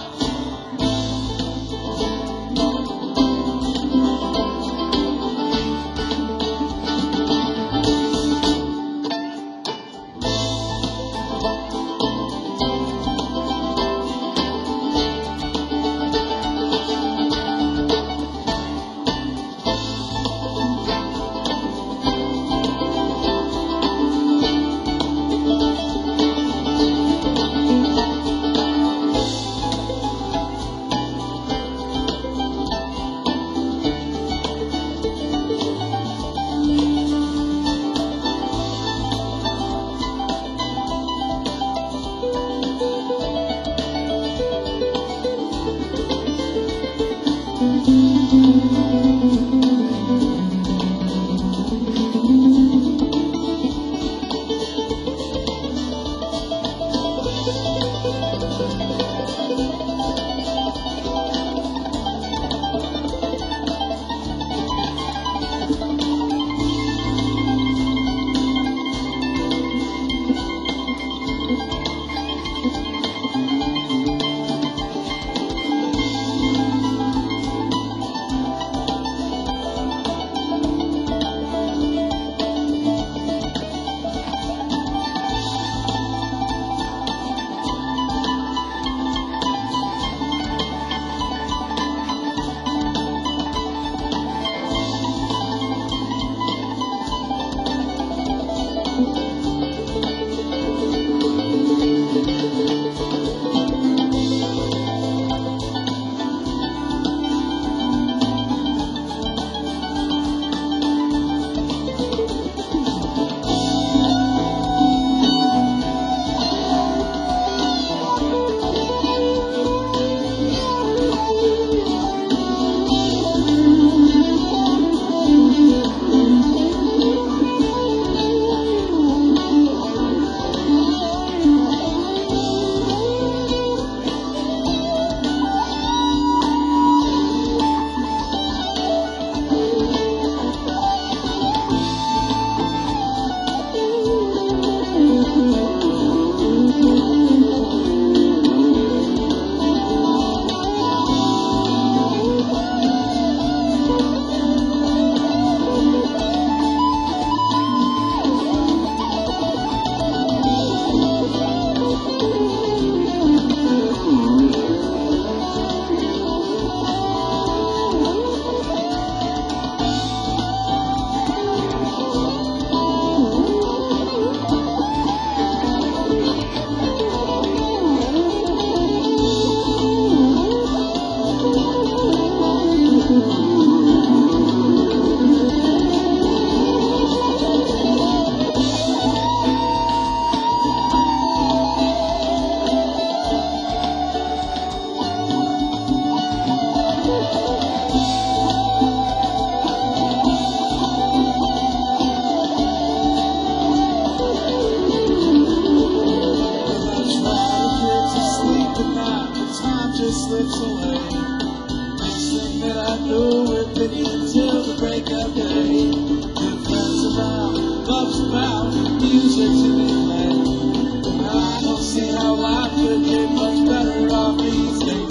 Speaker 2: slips away. Next thing that I know, we're picking until the break of day. Good friends around, love's about, music to be played. I don't see how life could get much better off these days.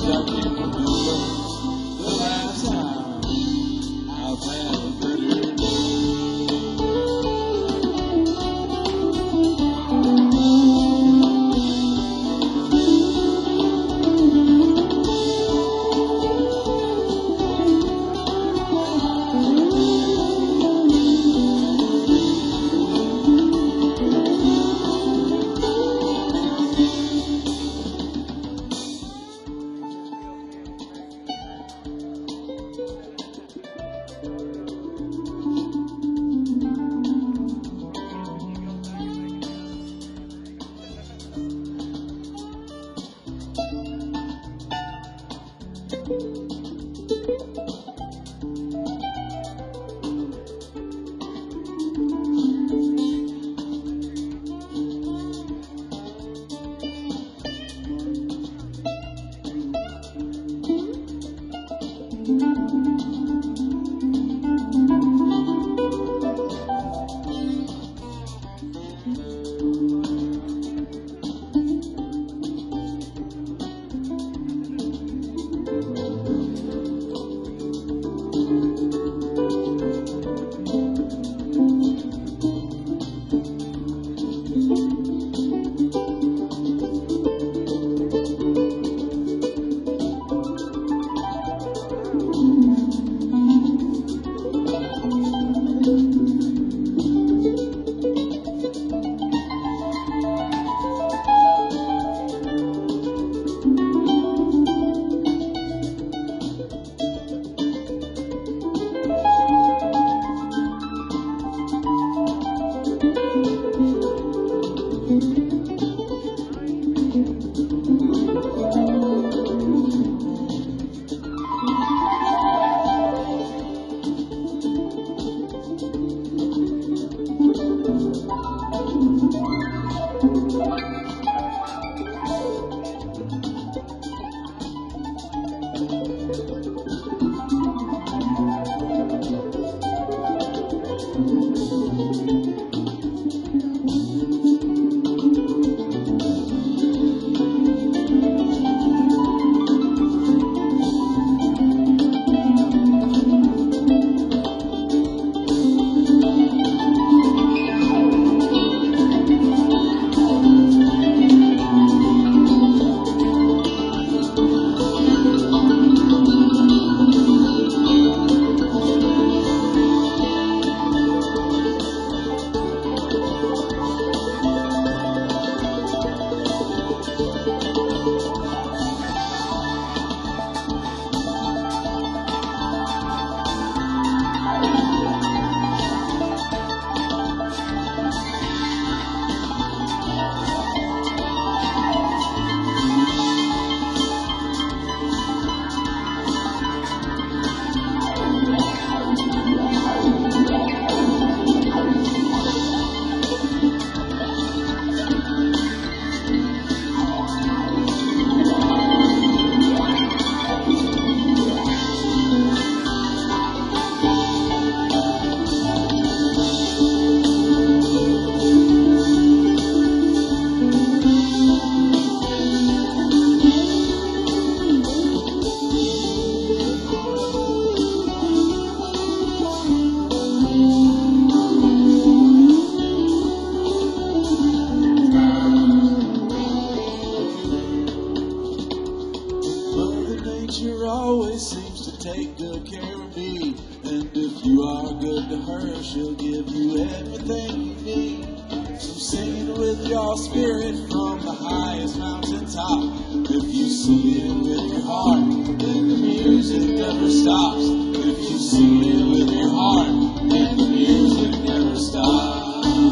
Speaker 2: Nature always seems to take good care of me, and if you are good to her, she'll give you everything you need. So sing it with your spirit from the highest mountaintop. If you see it with your heart, then the music never stops. If you see it with your heart, then the music never stops.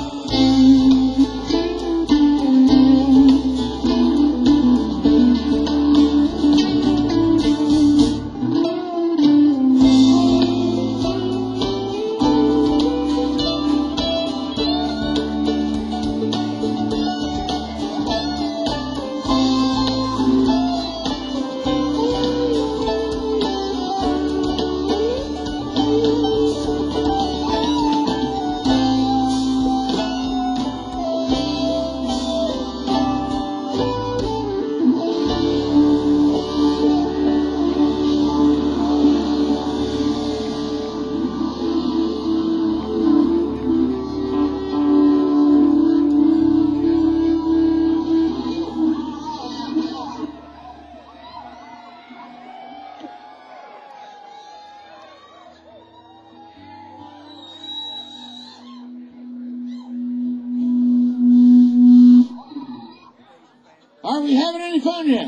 Speaker 3: Are we having any fun yet?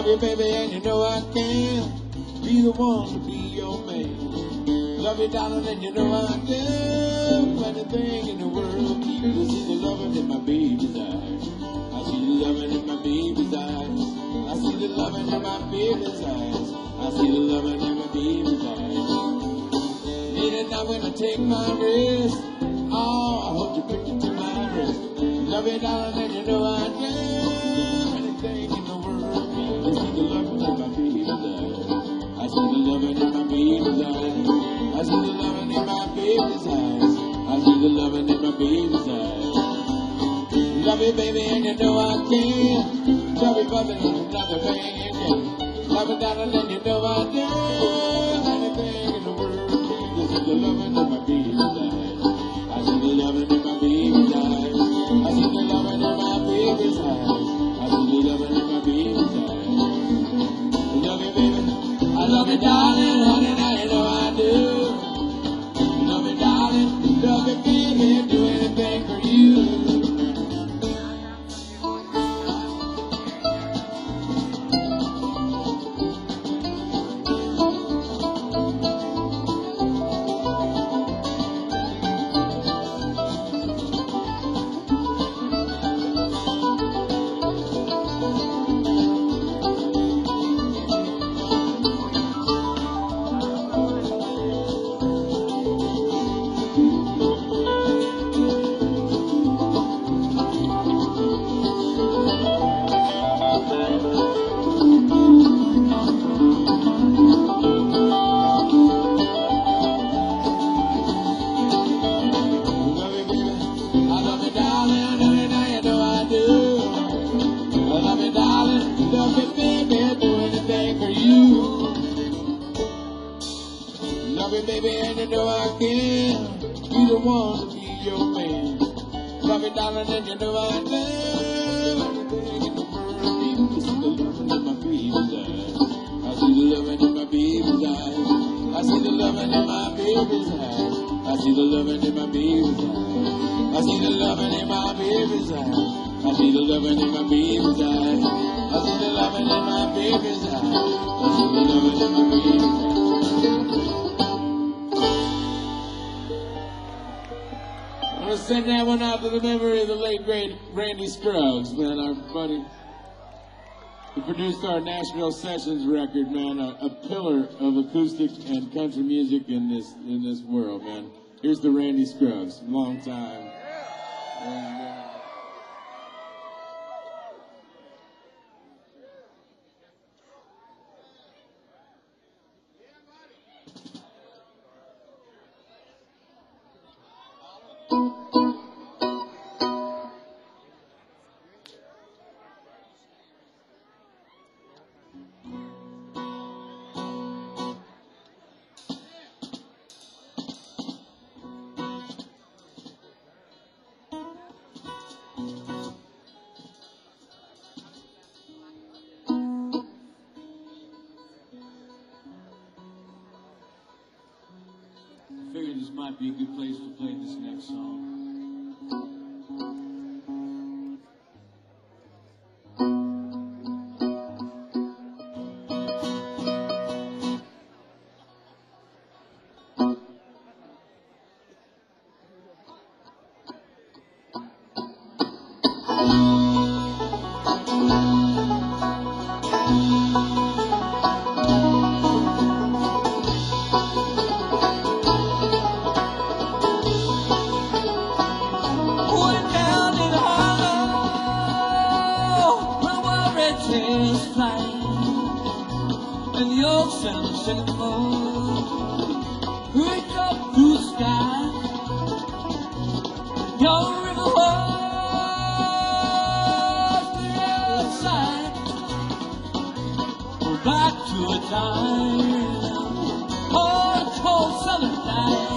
Speaker 2: you, baby, and you know I can be the one to be your man. Love you, darling, and you know I do anything in the world. You see the loving in my baby's eyes. I see the loving in my baby's eyes. I see the loving in my baby's eyes. I see the loving in my baby's eyes. Late at night when I take my rest, oh, I hope you pick it to my rest. Love you, darling, and you know I do anything in the world. I see the loving in my baby's eyes. I see the loving in my baby's eyes. I see the loving in my baby's eyes. I see the loving in my baby's eyes. Love you, baby, and you know I can. Love you, brother, and another man can. Love you, darling, and you know I do anything in the world. I see the loving in my baby's eyes. I see the loving in my baby's eyes. I see the loving in my baby's eyes. I see the loving in my baby's eyes. I love you, baby. I love you, darling, honey, now you know I do. Love you, darling, love you, baby, do anything for you. Baby, and you know I can be the one to be your man. Love you, darling, and you know I do anything in the world. I see the loving in my baby's eyes. I see the loving in my baby's eyes. I see the loving in my baby's eyes. I see the loving in my baby's eyes. I see the loving in my baby's eyes. I see the loving in my baby's eyes. I see the loving in my baby's eyes. I see the loving in my baby's eyes. I'm gonna send that one out to the memory of the late great Randy Scruggs, man, our buddy who produced our Nashville Sessions record, man, a, a pillar of acoustic and country music in this in this world, man. Here's the Randy Scruggs, long time. And, uh, I figured this might be a good place to play this next song. And the ocean second floor, reach up to the sky. Your river was the other side. Go back to a time, oh, a cold southern night.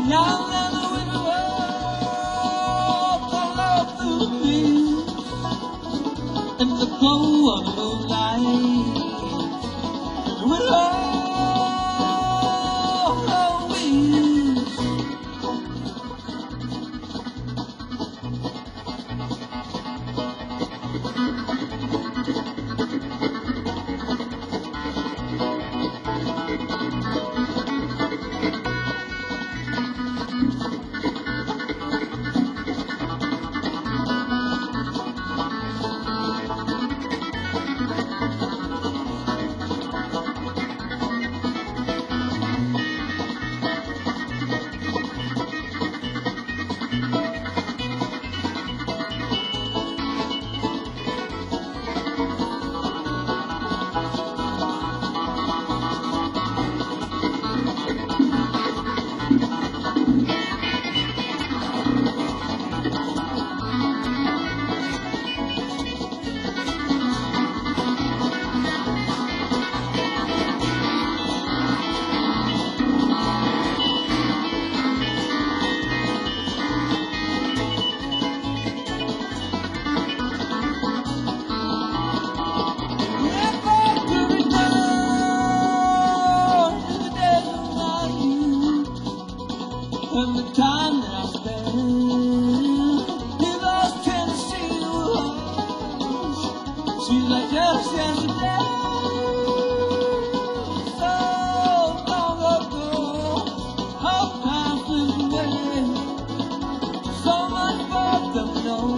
Speaker 2: young and the winter walk all over the fields in the glow of the moonlight. And we'll all always and the time that I spent in those Tennessee woods seems like just yesterday. So long ago, how time flew away. So much more than we know.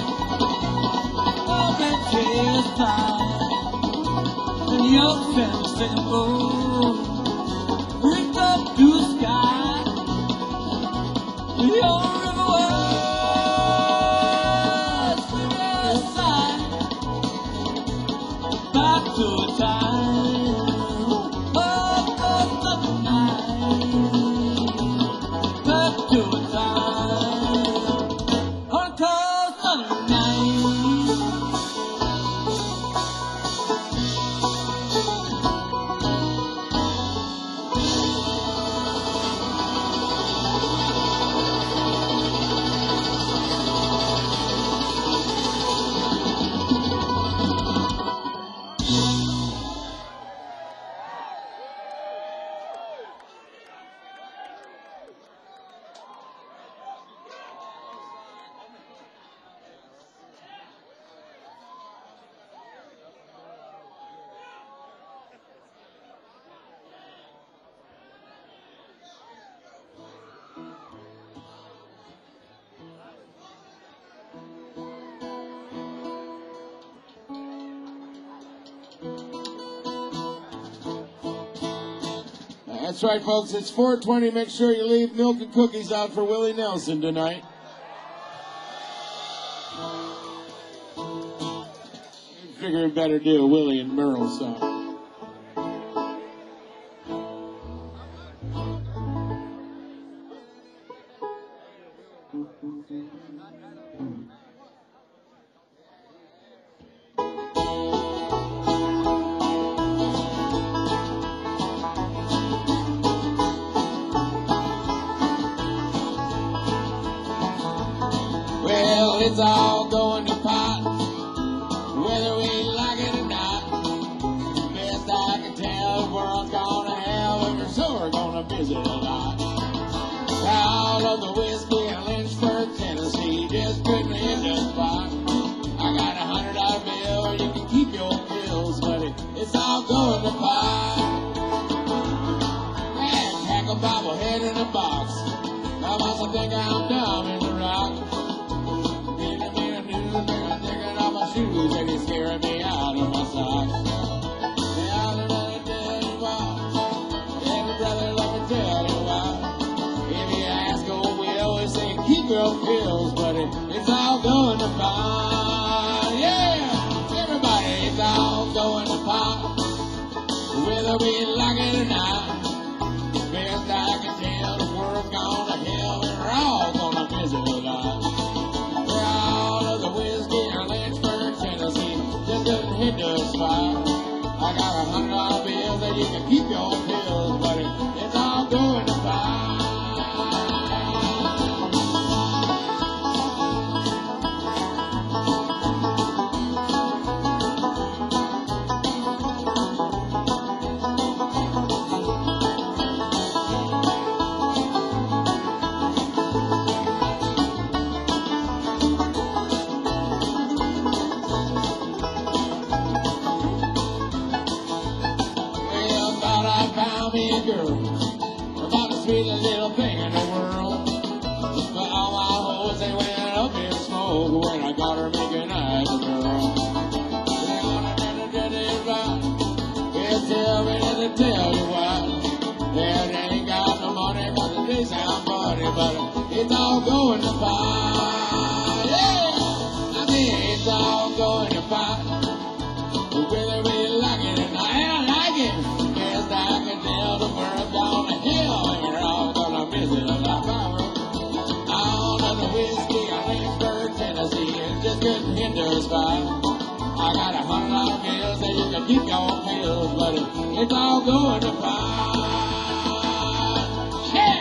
Speaker 2: And your friends second moon. Reach up to the sky. Your river was riverside. Back to a time of the southern night. Back to a time on a cold southern night.
Speaker 3: That's right, folks. It's four twenty. Make sure you leave milk and cookies out for Willie Nelson tonight. Figure we better do a Willie and Merle song. Well, it's all going to pot, whether we like it or not. Best I can tell, the world's gonna hell, and we're sure gonna visit a lot. All of the whiskey in Lynchburg, Tennessee, just couldn't hit the spot. I got a hundred dollar bill, or you can keep your pills, buddy. It's all going to pot. And tackle bobblehead in a box. I must think I'm dumb in the rock. Shoes and he's scaring me out of my socks. Now another day walks. Every brother, let me tell you why. If you ask old Will, he'll say keep your pills, buddy. It's all going to pot. Yeah, everybody, it's all going to pot. Whether we like it or not. Best I can tell, the world's gone to hell, and we're all gonna visit a lot. We're all of the whiskey and Lynchburg, Tennessee, just couldn't hit the spot. I got a hundred dollar bills that you can keep your pills, buddy. It's all going to pot. Found me a girl, about the sweetest little thing in the world. But all my hoes, they went up in smoke when I got her making eyes at the girl. They're gonna do the dirty right. They'll tell me that they tell you why. Yeah, they ain't got no money, cause they sound funny, but it's all going to pot. Yeah, I mean, it's all going to pot. Whether we like it or not, and I like it. Best I can tell, the world's gone to hell, and we're all gonna visit a lot power. All of the whiskey in Lynchburg, Tennessee, and just couldn't hit the spot. I got a hundred dollar bills, and you can keep your pills, buddy. It's all going to pot. Yeah!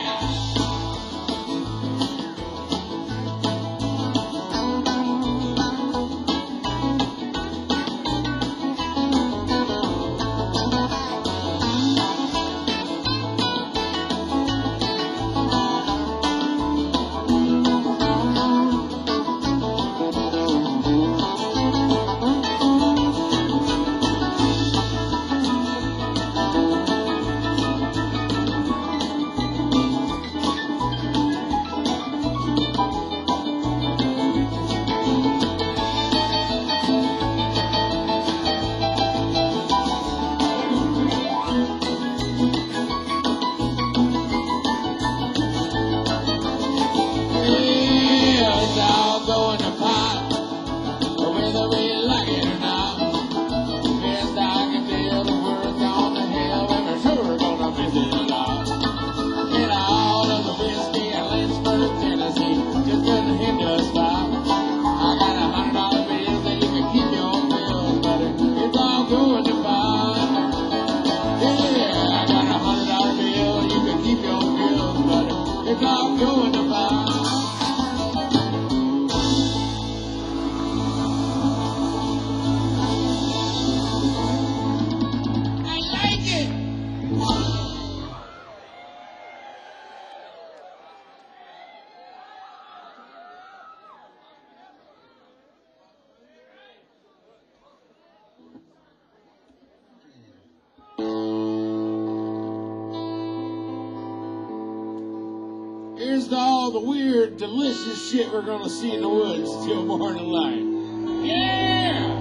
Speaker 2: Here's to all the weird, delicious shit we're gonna see in the woods till morning light. Yeah!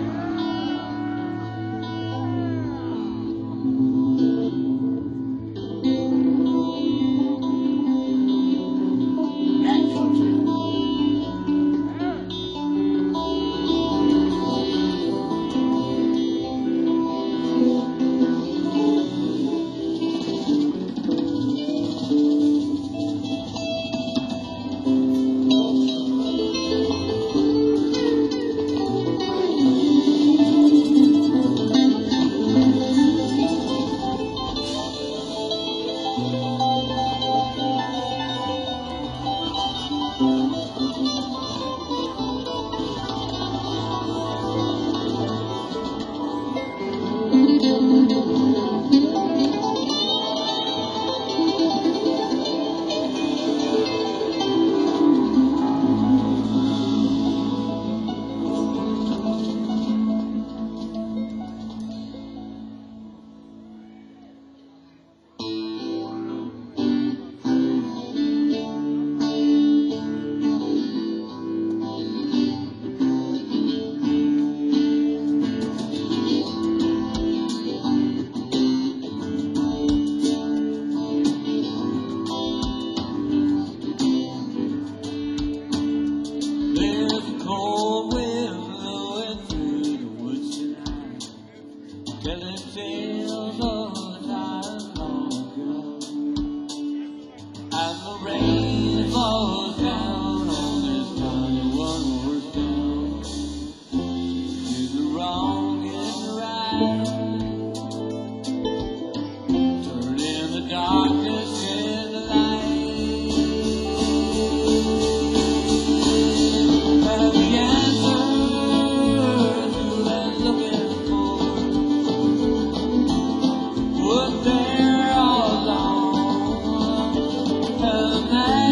Speaker 2: Telling tales of a time long ago, and the rain falls down on this tiny one horse town. Do the wrong and the right, turning the darkness in the light, and the answers you been looking for, but they're all alone, and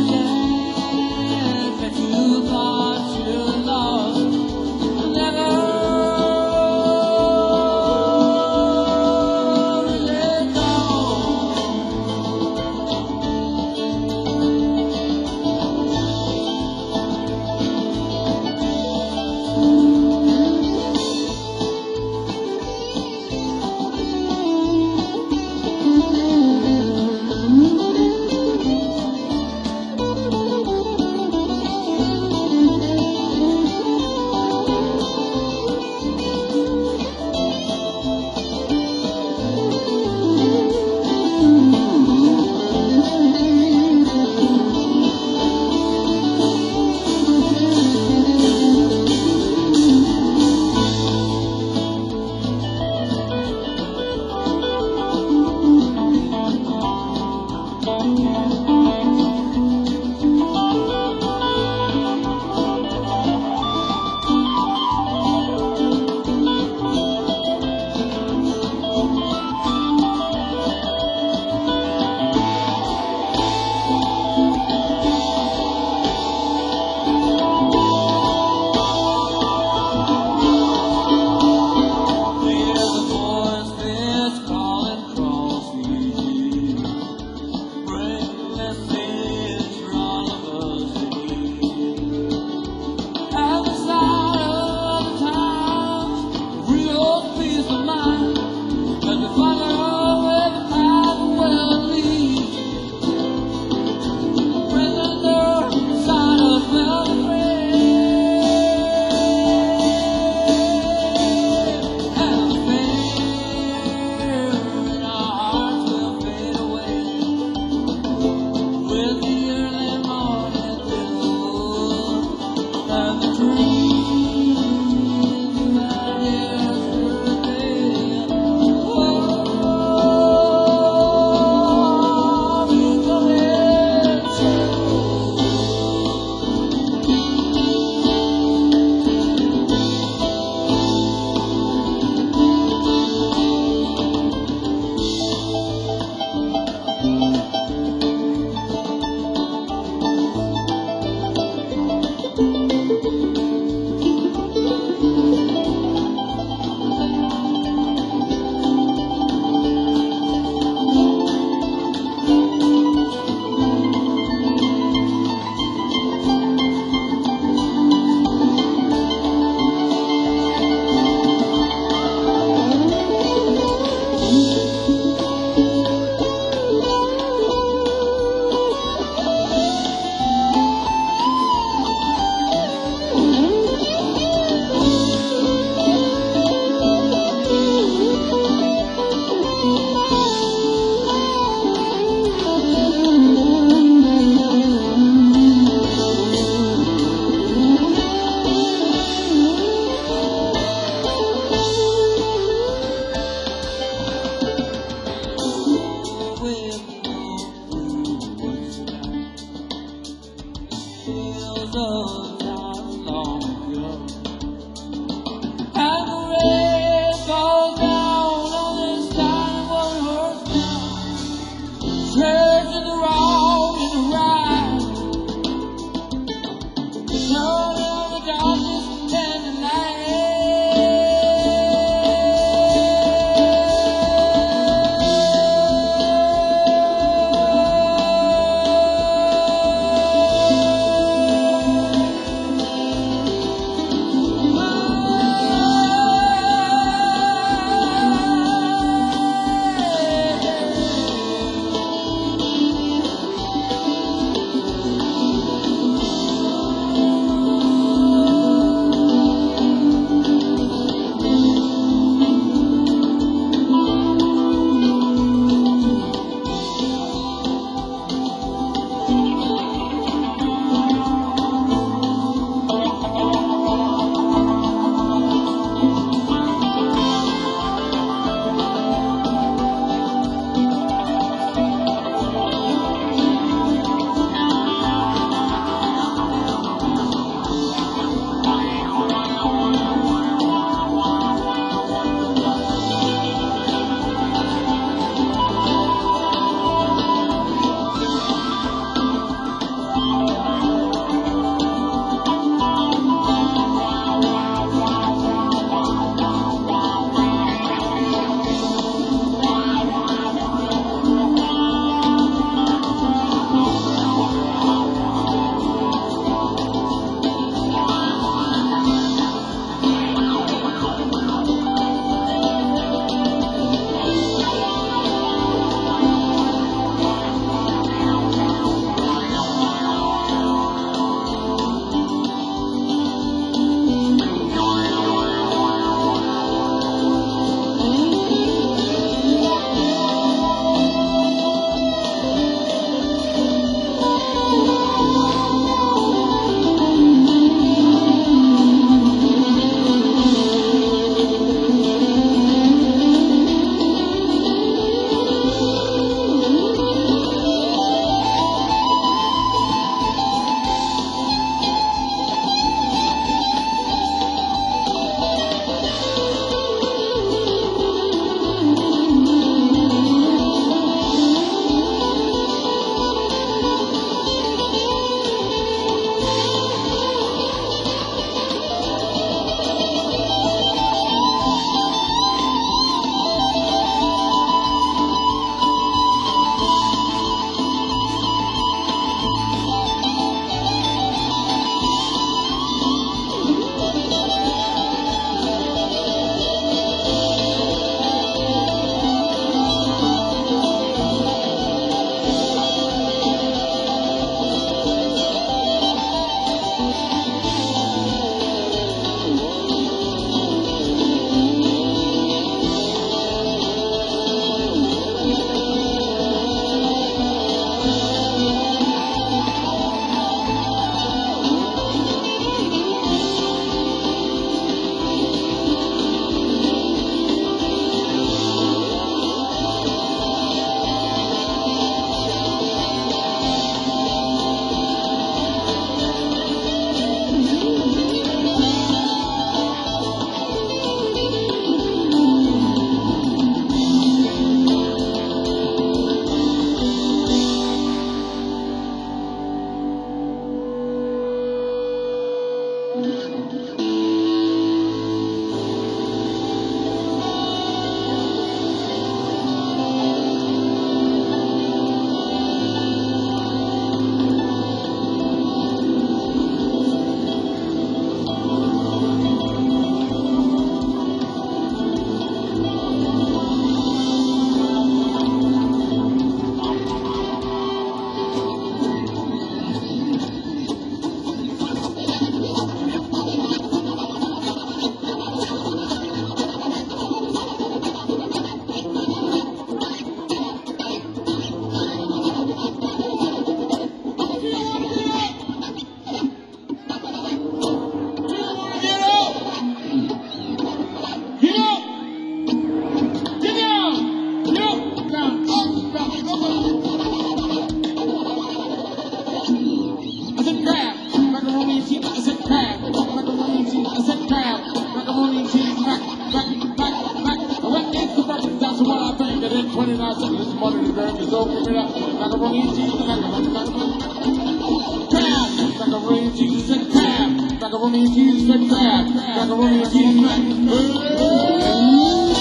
Speaker 3: Monday night, so this is Monday the Grand is over. Give it up. Macaroni and cheese, macaroni, macaroni. Crab, macaroni and cheese, and crab. Macaroni and cheese, and crab. Macaroni and cheese, macaroni.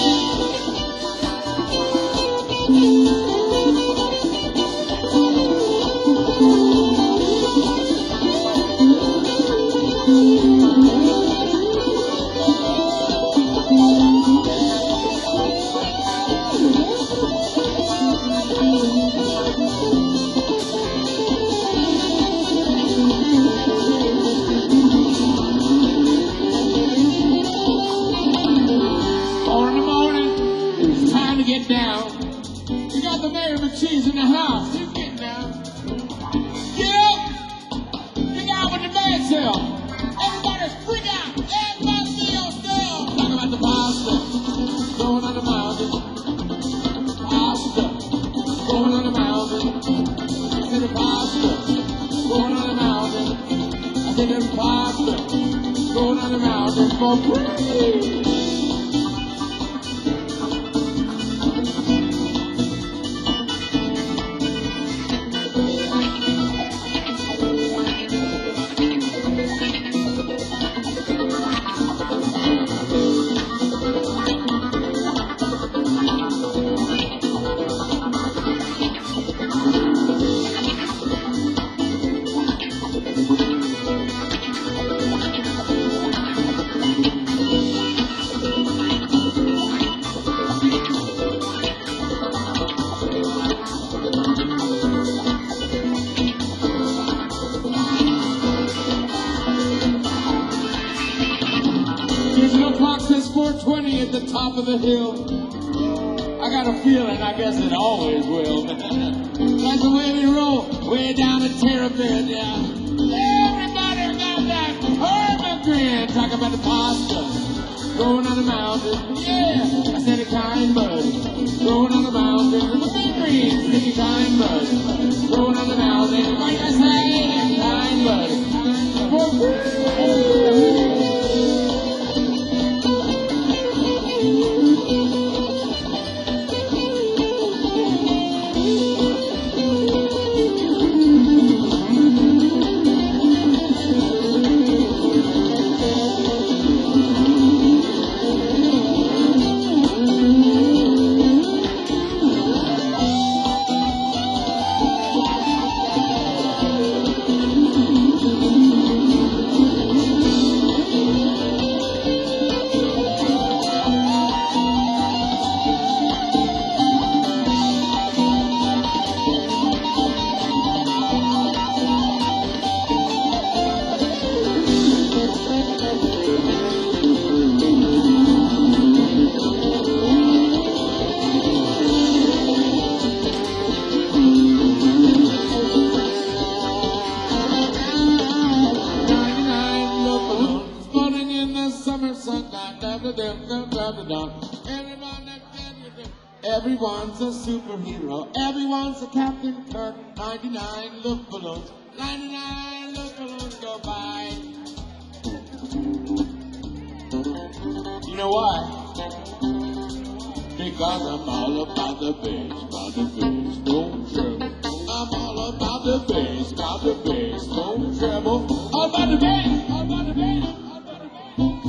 Speaker 3: Get down. You got the mayor of cheese in the house. You get down. Get up. Get down with the bad self. Everybody freak out. Everybody still still. Talk about the pasta. Going on the mountain. Pasta. Going on the mountain. I said the pasta. Going on the mountain. I said the pasta. Going on the mountain for free. At the top of the hill, I got a feeling, I guess it always will. That's the way we roll, way down at Terrapin, yeah. Everybody got that perfect grin. Talk about the pasta, going on the mountain, yeah. I said it kind bud, going on the mountain. The big green, sticky kind bud, going on the mountain. Like I say, kind bud, for free. Everyone's a superhero, everyone's a Captain Kirk. ninety-nine look balloons, ninety-nine look balloons go by. You know why? Because I'm all about the bass, about the bass, don't trouble. I'm all about the bass, about the bass, don't trouble. All about the bass, all about the bass, all about the bass.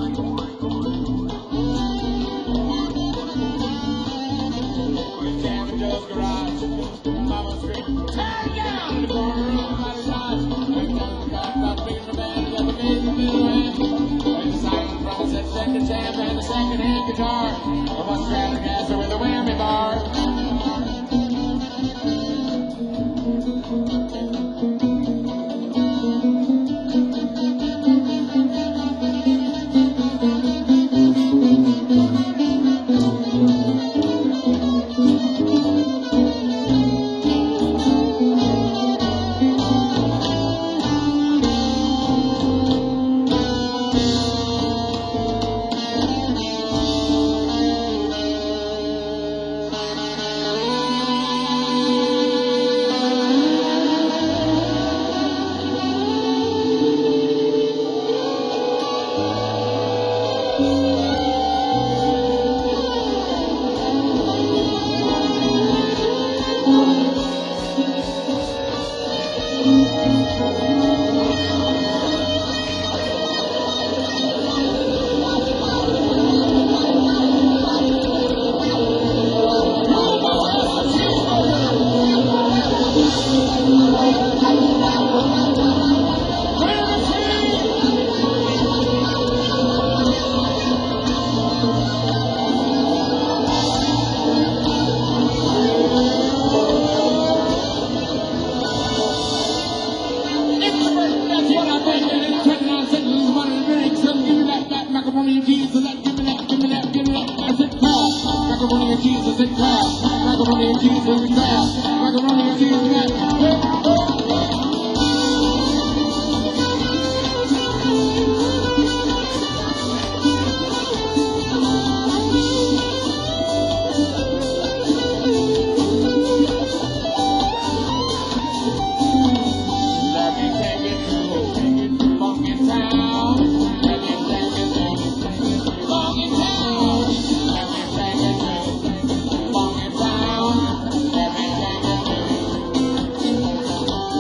Speaker 3: Damn
Speaker 1: guitar. A one Stratocaster with a whammy bar. Macaroni and cheese, so let give me that, give me that, give me that. That's it, call. Macaroni and cheese, that's it, call. Macaroni and cheese, that's it, call. Macaroni and cheese, that's it, call. Let me take it to, take it to funky town. Let me take it, take it, take it to funky town. Let me take it to funky town. Let me take it to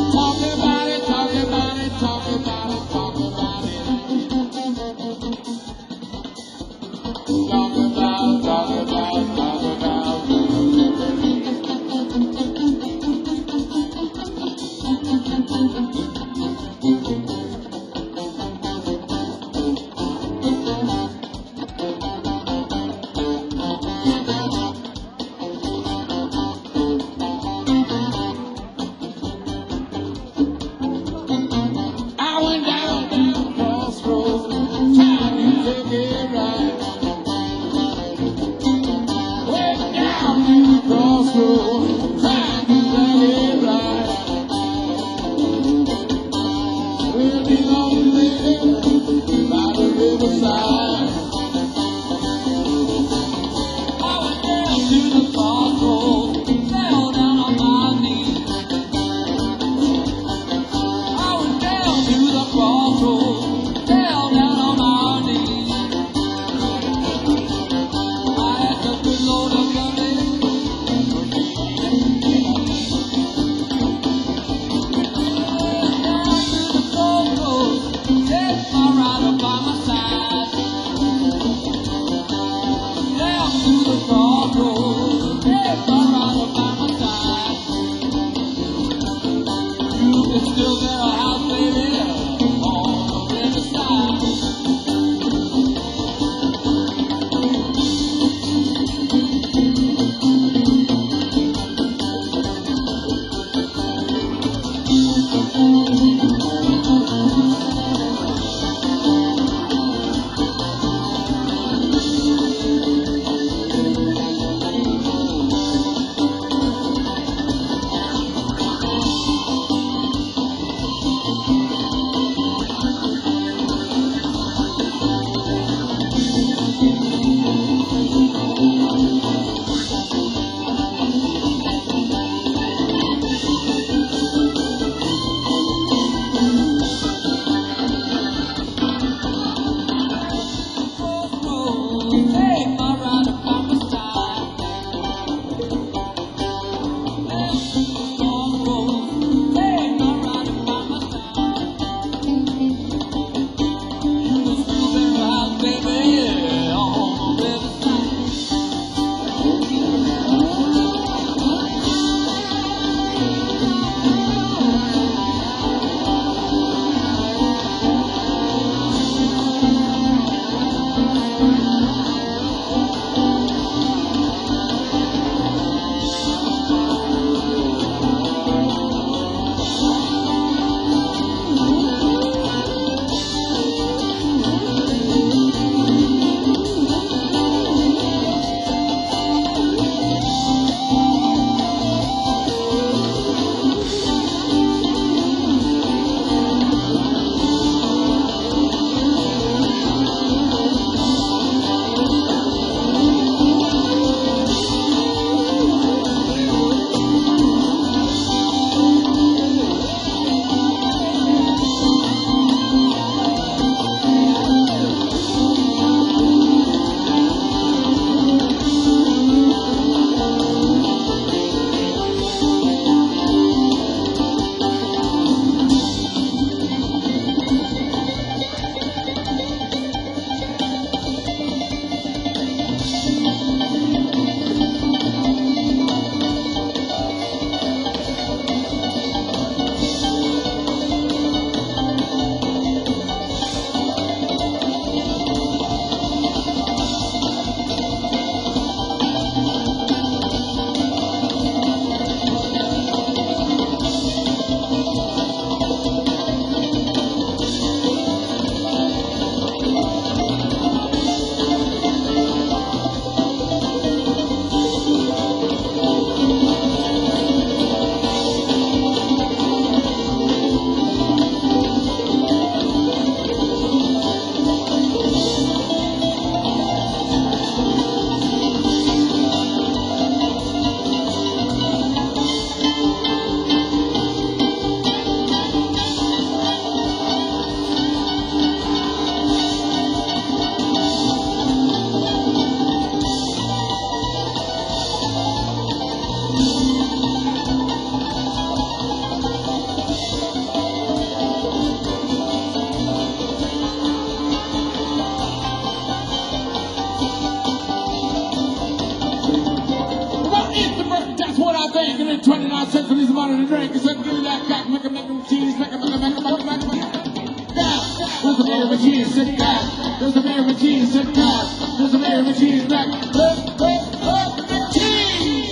Speaker 3: twenty-nine cents for this money to drink. He said, give me that crack, make a make a cheese, make a make a make a make a make a make a. There's a beer with cheese, sit back. There's a beer with cheese, sit back. There's a beer with cheese, back. Up, up, up, cheese.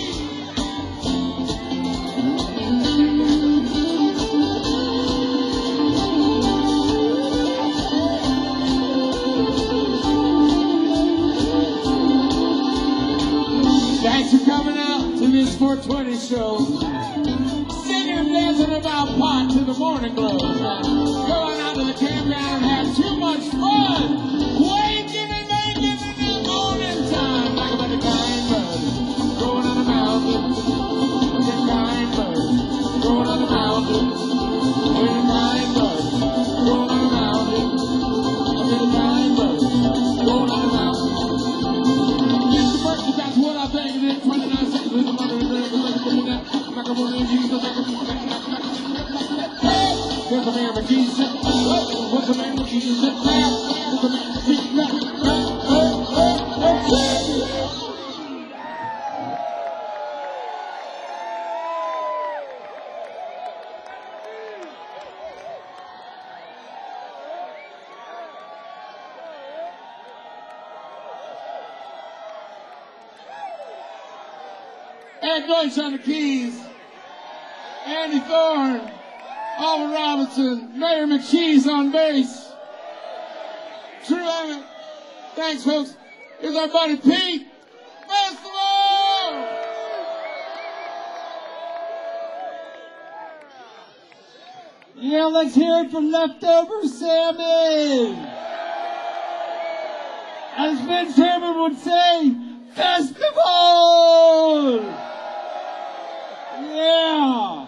Speaker 3: Thanks for coming out to this four twenty show. Singing and dancing about pot to the morning glow. Going out to the campground and have too much fun. Waking and making in the morning time. Like about the kind bird. Going on the mountain. The kind bird. Going on the mountain. The kind bird. Going on the mountain. The kind bird. Going on the mountain. It's the first, that's what I think. And then twenty-nine seconds with the mother and the macaroni and cheese. There's a man with cheese. What's a man with cheese? There's a man with cheese. Ed Deutsch on the keys. Andy Thorne. Oliver Robinson, Mayor McCheese on bass. True Emmett. Thanks, folks. Here's our buddy Pete. Festival!
Speaker 2: Yeah, let's hear it from Leftover Sammy. As Vince Herman would say, festival! Yeah!